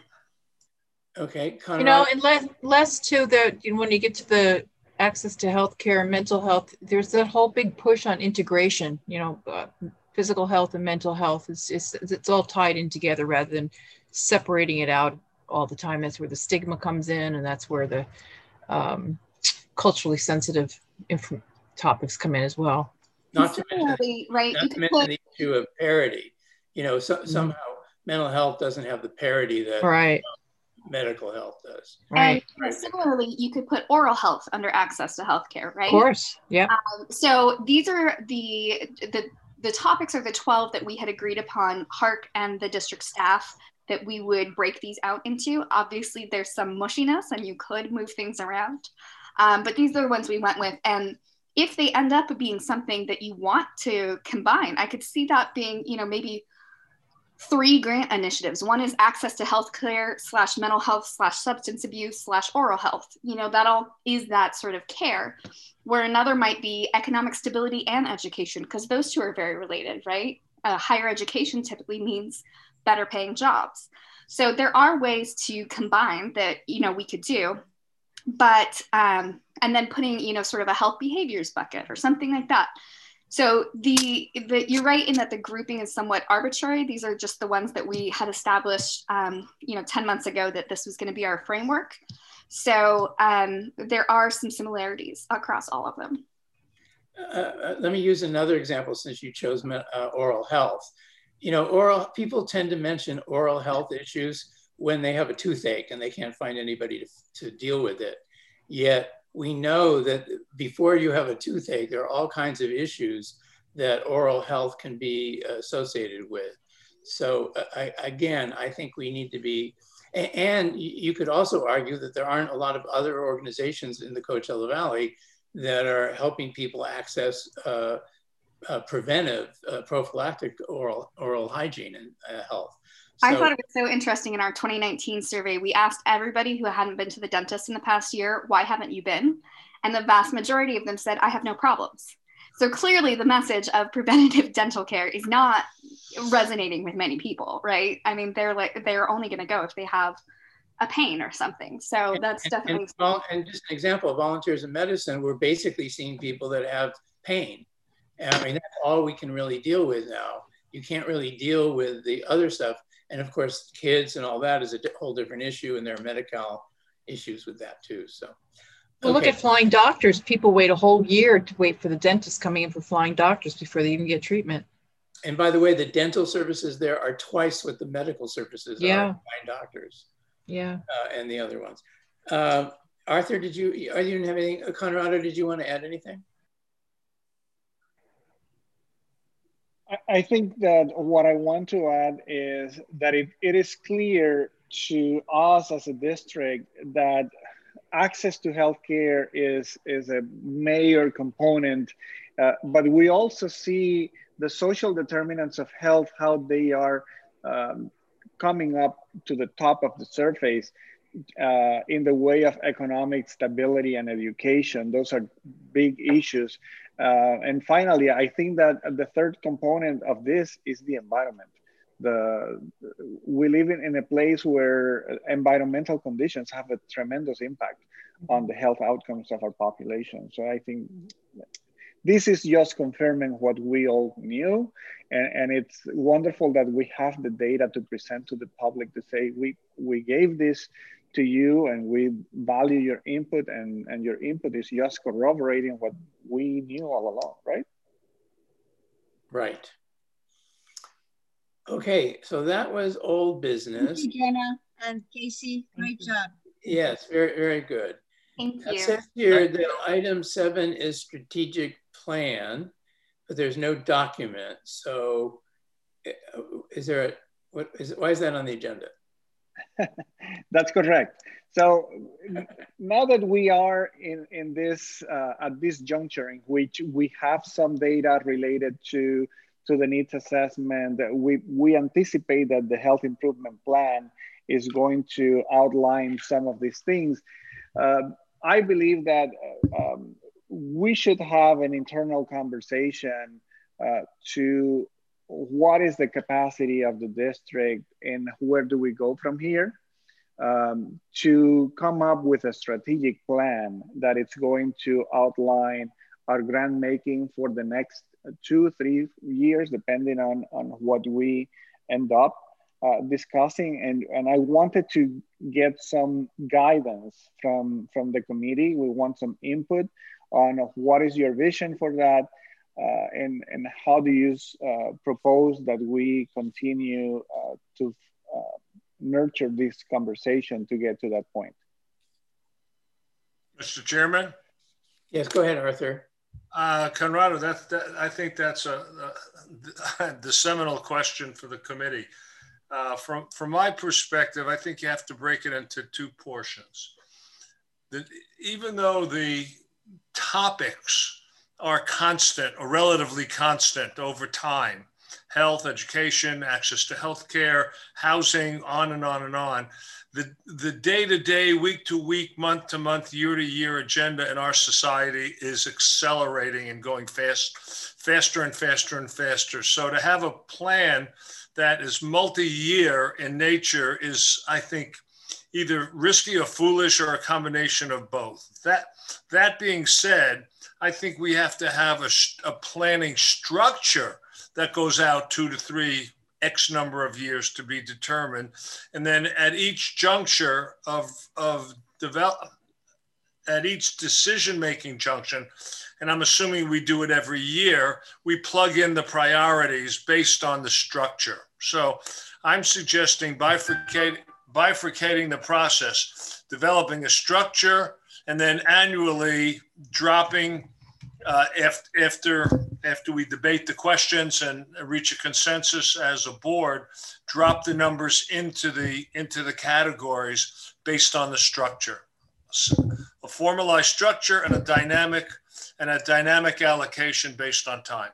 Okay, Conrad. You know, and less, less to the, you know, when you get to the access to healthcare and mental health, there's that whole big push on integration, you know, uh, physical health and mental health. It's, it's, it's all tied in together rather than separating it out all the time. That's where the stigma comes in, and that's where the um, culturally sensitive topics come in as well. Not to mention, right? Not to mention the issue of parity. You know, so, mm-hmm. somehow mental health doesn't have the parity that right. uh, medical health does. Right. And right. Similarly, you could put oral health under access to healthcare, right? Of course, yeah. Um, so these are the, the, the topics are the twelve that we had agreed upon, H A R C and the district staff, that we would break these out into. Obviously, there's some mushiness and you could move things around. Um, but these are the ones we went with. And if they end up being something that you want to combine, I could see that being, you know, maybe three grant initiatives. One is access to healthcare slash mental health slash substance abuse slash oral health. You know, that all is that sort of care. Where another might be economic stability and education, because those two are very related, right? Uh, higher education typically means better paying jobs. So there are ways to combine that, you know, we could do. But, um, and then putting, you know, sort of a health behaviors bucket or something like that. So the, the you're right in that the grouping is somewhat arbitrary. These are just the ones that we had established, um, you know, ten months ago that this was going to be our framework. So um, there are some similarities across all of them. Uh, let me use another example since you chose uh, oral health. You know, oral people tend to mention oral health issues when they have a toothache and they can't find anybody to, to deal with it. Yet we know that before you have a toothache, there are all kinds of issues that oral health can be associated with. So I, again, I think we need to be, and you could also argue that there aren't a lot of other organizations in the Coachella Valley that are helping people access uh, uh, preventive, uh, prophylactic oral, oral hygiene and uh, health. So, I thought it was so interesting in our twenty nineteen survey, we asked everybody who hadn't been to the dentist in the past year, why haven't you been? And the vast majority of them said, I have no problems. So clearly the message of preventative dental care is not resonating with many people, right? I mean, they're like, they're only going to go if they have a pain or something. So that's and, definitely. And, well, and just an example, volunteers in medicine, we're basically seeing people that have pain. And I mean, that's all we can really deal with now. You can't really deal with the other stuff. And of course, kids and all that is a whole different issue, and there are medical issues with that too. So, well, okay. Look at flying doctors. People wait a whole year to wait for the dentist coming in for flying doctors before they even get treatment. And by the way, the dental services there are twice what the medical services yeah. are, flying doctors. Yeah. Uh, and the other ones. Uh, Arthur, did you, you didn't have anything? Conrado, did you want to add anything? I think that what I want to add is that it, it is clear to us as a district that access to healthcare is, is a major component, uh, but we also see the social determinants of health, how they are um, coming up to the top of the surface uh, in the way of economic stability and education. Those are big issues. Uh, and finally, I think that the third component of this is the environment. The, we live in, in a place where environmental conditions have a tremendous impact on the health outcomes of our population. So I think this is just confirming what we all knew. And, and it's wonderful that we have the data to present to the public to say, we, we gave this to you and we value your input, and, and your input is just corroborating what we knew all along, right? Right. Okay, so that was old business. Thank you, Jenna and Casey, great job. Yes, very, very good. Thank you. It says here that item seven is strategic plan, but there's no document. So is there a, what is, why is that on the agenda? That's correct. So now that we are in, in this, uh, at this juncture in which we have some data related to, to the needs assessment, that we, we anticipate that the health improvement plan is going to outline some of these things. Uh, I believe that um, we should have an internal conversation uh, to what is the capacity of the district and where do we go from here, um, to come up with a strategic plan that it's going to outline our grant making for the next two, three years, depending on, on what we end up uh, discussing. And, and I wanted to get some guidance from, from the committee. We want some input on what is your vision for that. Uh, and, and how do you uh, propose that we continue uh, to uh, nurture this conversation to get to that point? Mister Chairman? Yes, go ahead, Arthur. Uh, Conrado, that, that, I think that's a, a, the seminal question for the committee. Uh, from, from my perspective, I think you have to break it into two portions. The, even though the topics are constant or relatively constant over time, health, education, access to healthcare, housing, on and on and on. The, the day-to-day, week-to-week, month-to-month, year-to-year agenda in our society is accelerating and going fast, faster and faster and faster. So to have a plan that is multi-year in nature is, I think, either risky or foolish or a combination of both. That, that being said, I think we have to have a, a planning structure that goes out two to three X number of years to be determined. And then at each juncture of, of develop, at each decision-making junction, and I'm assuming we do it every year, we plug in the priorities based on the structure. So I'm suggesting bifurcating, bifurcating the process, developing a structure, and then annually dropping uh, after, after we debate the questions and reach a consensus as a board, drop the numbers into the, into the categories based on the structure. So a formalized structure and a dynamic and a dynamic allocation based on time.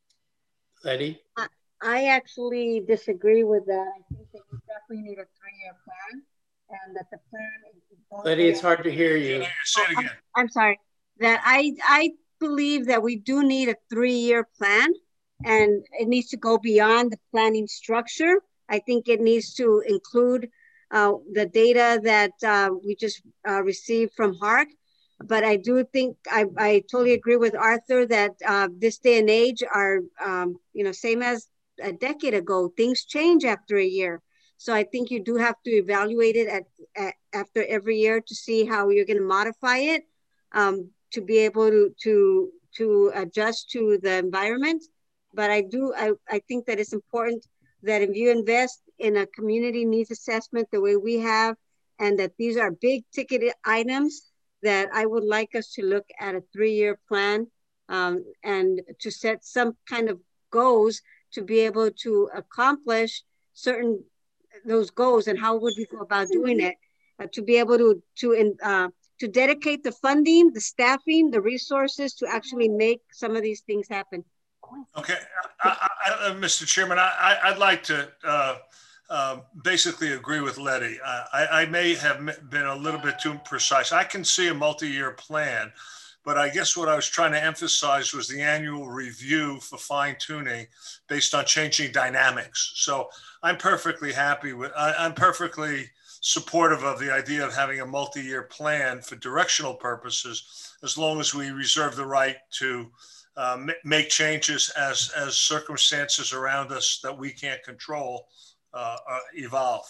Letty? I, I actually disagree with that. I think that you definitely need a three-year plan, and that the plan is Letty, it's hard to hear you. Say it again. I'm, I'm sorry. That I I believe that we do need a three-year plan, and it needs to go beyond the planning structure. I think it needs to include uh, the data that uh, we just uh, received from H A R C. But I do think I, I totally agree with Arthur that uh, this day and age are, um, you know, same as a decade ago, things change after a year. So I think you do have to evaluate it at, at after every year to see how you're going to modify it, um, to be able to, to, to adjust to the environment. But I do, I, I think that it's important that if you invest in a community needs assessment the way we have, and that these are big ticket items, that I would like us to look at a three-year plan um, and to set some kind of goals to be able to accomplish certain those goals, and how would we go about doing it, uh, to be able to to uh, to dedicate the funding, the staffing, the resources to actually make some of these things happen. Okay, I, I, Mister Chairman, I, I'd like to uh, uh, basically agree with Letty. I, I may have been a little bit too precise. I can see a multi-year plan, but I guess what I was trying to emphasize was the annual review for fine tuning based on changing dynamics. So I'm perfectly happy with, I, I'm perfectly supportive of the idea of having a multi-year plan for directional purposes, as long as we reserve the right to uh, make changes as, as circumstances around us that we can't control uh, uh, evolve.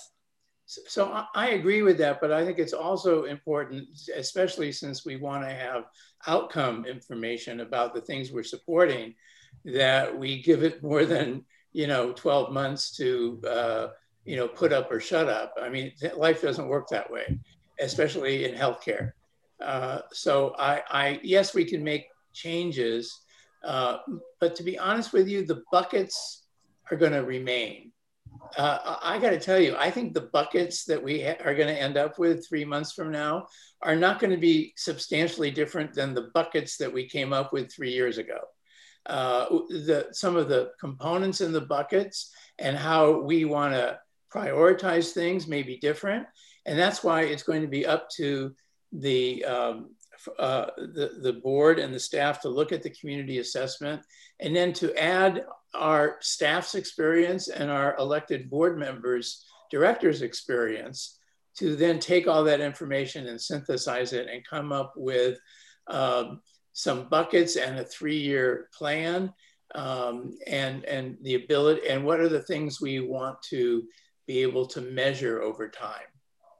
So I agree with that, but I think it's also important, especially since we want to have outcome information about the things we're supporting, that we give it more than, you know, twelve months to, uh, you know, put up or shut up. I mean, life doesn't work that way, especially in healthcare. Uh, so I, I, yes, we can make changes, uh, but to be honest with you, the buckets are going to remain. Uh, I got to tell you, I think the buckets that we are going to end up with three months from now are not going to be substantially different than the buckets that we came up with three years ago. Uh, the, some of the components in the buckets and how we want to prioritize things may be different. And that's why it's going to be up to the, um, uh, the, the board and the staff to look at the community assessment, and then to add our staff's experience and our elected board members, directors' experience, to then take all that information and synthesize it and come up with um, some buckets and a three-year plan, um, and, and the ability, and what are the things we want to be able to measure over time.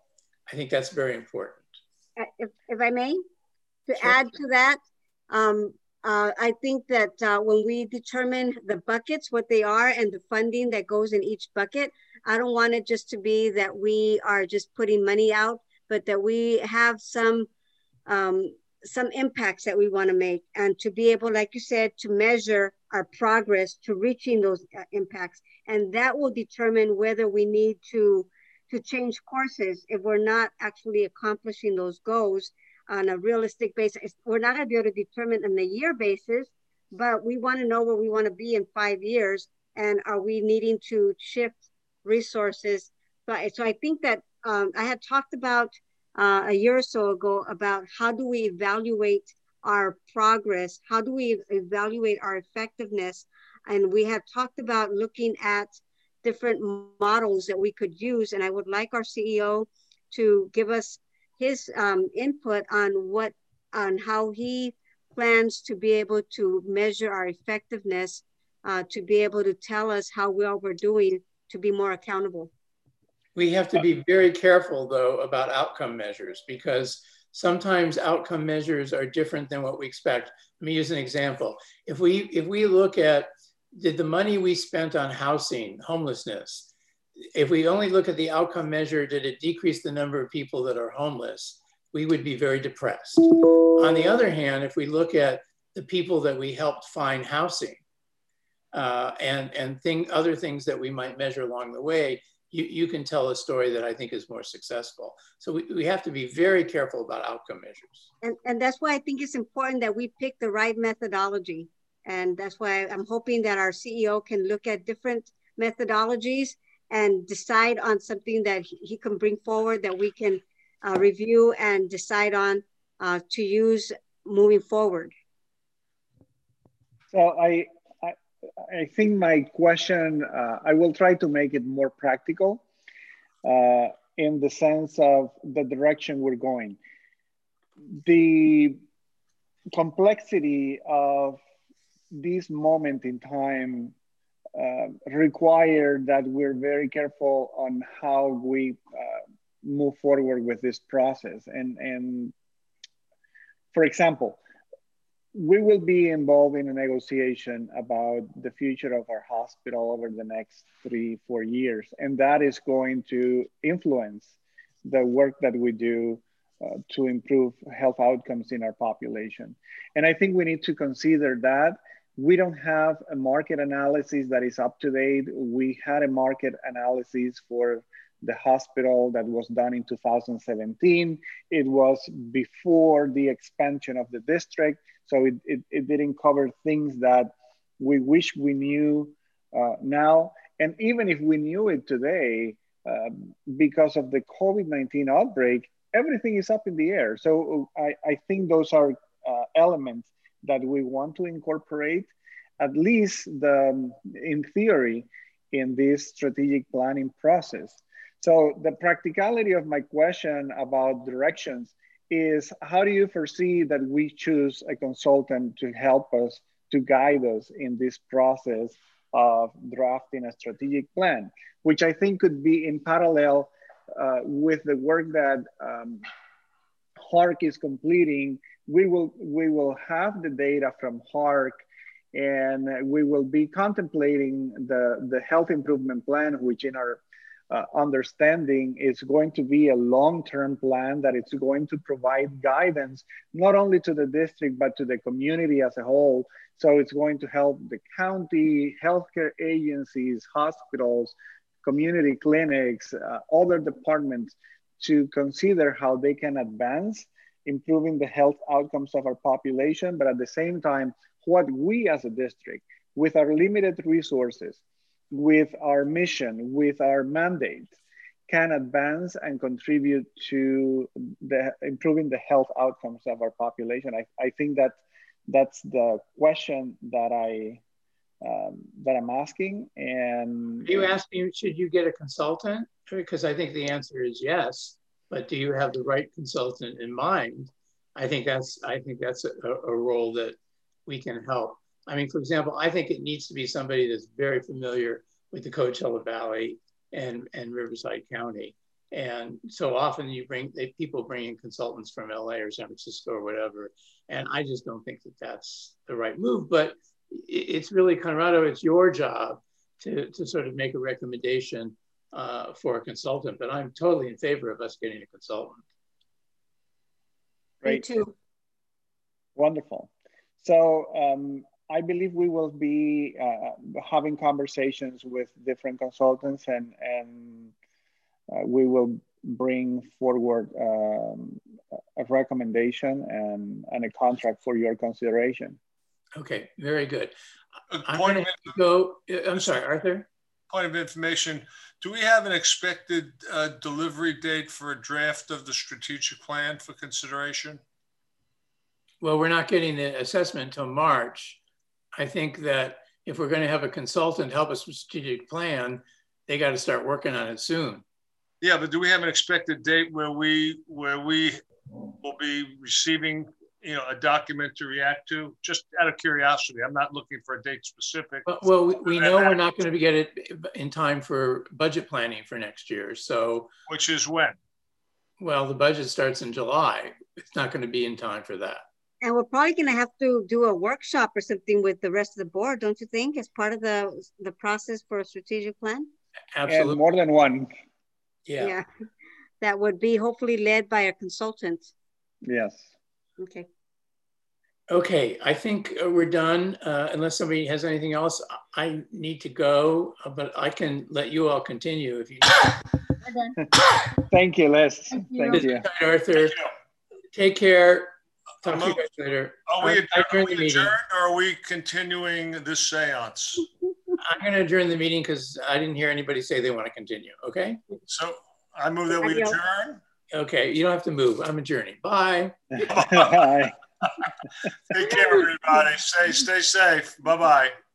I think that's very important. If, if I may, to Sure. add to that, um, Uh, I think that uh, when we determine the buckets, what they are, and the funding that goes in each bucket, I don't want it just to be that we are just putting money out, but that we have some um, some impacts that we want to make, and to be able, like you said, to measure our progress to reaching those uh, impacts. And that will determine whether we need to, to change courses if we're not actually accomplishing those goals on a realistic basis. We're not going to be able to determine on a year basis, but we want to know where we want to be in five years. And are we needing to shift resources? But so I think that um, I had talked about uh, a year or so ago about how do we evaluate our progress? How do we evaluate our effectiveness? And we had talked about looking at different models that we could use. And I would like our C E O to give us his um, input on what, on how he plans to be able to measure our effectiveness, uh, to be able to tell us how well we're doing, to be more accountable. We have to be very careful, though, about outcome measures, because sometimes outcome measures are different than what we expect. Let me use an example. If we, if we look at, did the money we spent on housing, homelessness, if we only look at the outcome measure, did it decrease the number of people that are homeless, we would be very depressed. On the other hand, if we look at the people that we helped find housing uh, and, and thing, other things that we might measure along the way, you, you can tell a story that I think is more successful. So we, we have to be very careful about outcome measures. And, and that's why I think it's important that we pick the right methodology. And that's why I'm hoping that our C E O can look at different methodologies and decide on something that he can bring forward that we can uh, review and decide on uh, to use moving forward. So I, I, I think my question, uh, I will try to make it more practical uh, in the sense of the direction we're going. The complexity of this moment in time uh, require that we're very careful on how we uh, move forward with this process. And, and for example, we will be involved in a negotiation about the future of our hospital over the next three, four years. And that is going to influence the work that we do uh, to improve health outcomes in our population. And I think we need to consider that. We don't have a market analysis that is up to date. We had a market analysis for the hospital that was done in two thousand seventeen. It was before the expansion of the district. So it, it, it didn't cover things that we wish we knew uh, now. And even if we knew it today, uh, because of the COVID nineteen outbreak, everything is up in the air. So I, I think those are uh, elements that we want to incorporate, at least the, in theory, in this strategic planning process. So the practicality of my question about directions is, how do you foresee that we choose a consultant to help us, to guide us in this process of drafting a strategic plan, which I think could be in parallel uh, with the work that um, H A R C is completing. We will, we will have the data from H A R C, and we will be contemplating the, the health improvement plan, which in our uh, understanding is going to be a long-term plan that it's going to provide guidance, not only to the district, but to the community as a whole. So it's going to help the county, healthcare agencies, hospitals, community clinics, uh, other departments to consider how they can advance improving the health outcomes of our population, but at the same time, what we as a district, with our limited resources, with our mission, with our mandate, can advance and contribute to the improving the health outcomes of our population. I, I think that that's the question that I um, that I'm asking. And are you asking, should you get a consultant? Because I think the answer is yes. But do you have the right consultant in mind? I think that's I think that's a, a role that we can help. I mean, for example, I think it needs to be somebody that's very familiar with the Coachella Valley and, and Riverside County. And so often you bring they, people bring in consultants from L A or San Francisco or whatever. And I just don't think that that's the right move. But it's really, Conrado, it's your job to, to sort of make a recommendation uh, for a consultant. But I'm totally in favor of us getting a consultant. Great. Me too. Wonderful. So um, I believe we will be uh, having conversations with different consultants, and, and uh, we will bring forward um, a recommendation and, and a contract for your consideration. Okay, very good. A I'm point going of, to go, I'm sorry, Arthur? Point of information, do we have an expected uh, delivery date for a draft of the strategic plan for consideration? Well, we're not getting the assessment until March. I think that if we're going to have a consultant help us with strategic plan, they got to start working on it soon. Yeah, but do we have an expected date where we where we will be receiving, you know, a document to react to? Just out of curiosity, I'm not looking for a date specific. Well, well we, we know we're not going to get it in time for budget planning for next year. So, which is when? Well, the budget starts in July. It's not going to be in time for that. And we're probably going to have to do a workshop or something with the rest of the board, don't you think, as part of the the process for a strategic plan? Absolutely. And more than one. Yeah. Yeah. That would be hopefully led by a consultant. Yes. Okay. Okay, I think we're done. Uh, unless somebody has anything else, I need to go, but I can let you all continue if you need. Thank you, Les. Thank you, Thank you. Arthur. Thank you. Take care. Talk I'm to you guys later. Are we, I, I adjourn, are we the adjourned, or are we continuing this seance? I'm going to adjourn the meeting because I didn't hear anybody say they want to continue. Okay. So I move that we Adios. adjourn. Okay, you don't have to move. I'm adjourning. Bye. Bye. Take care, everybody. Stay, stay safe. Bye-bye.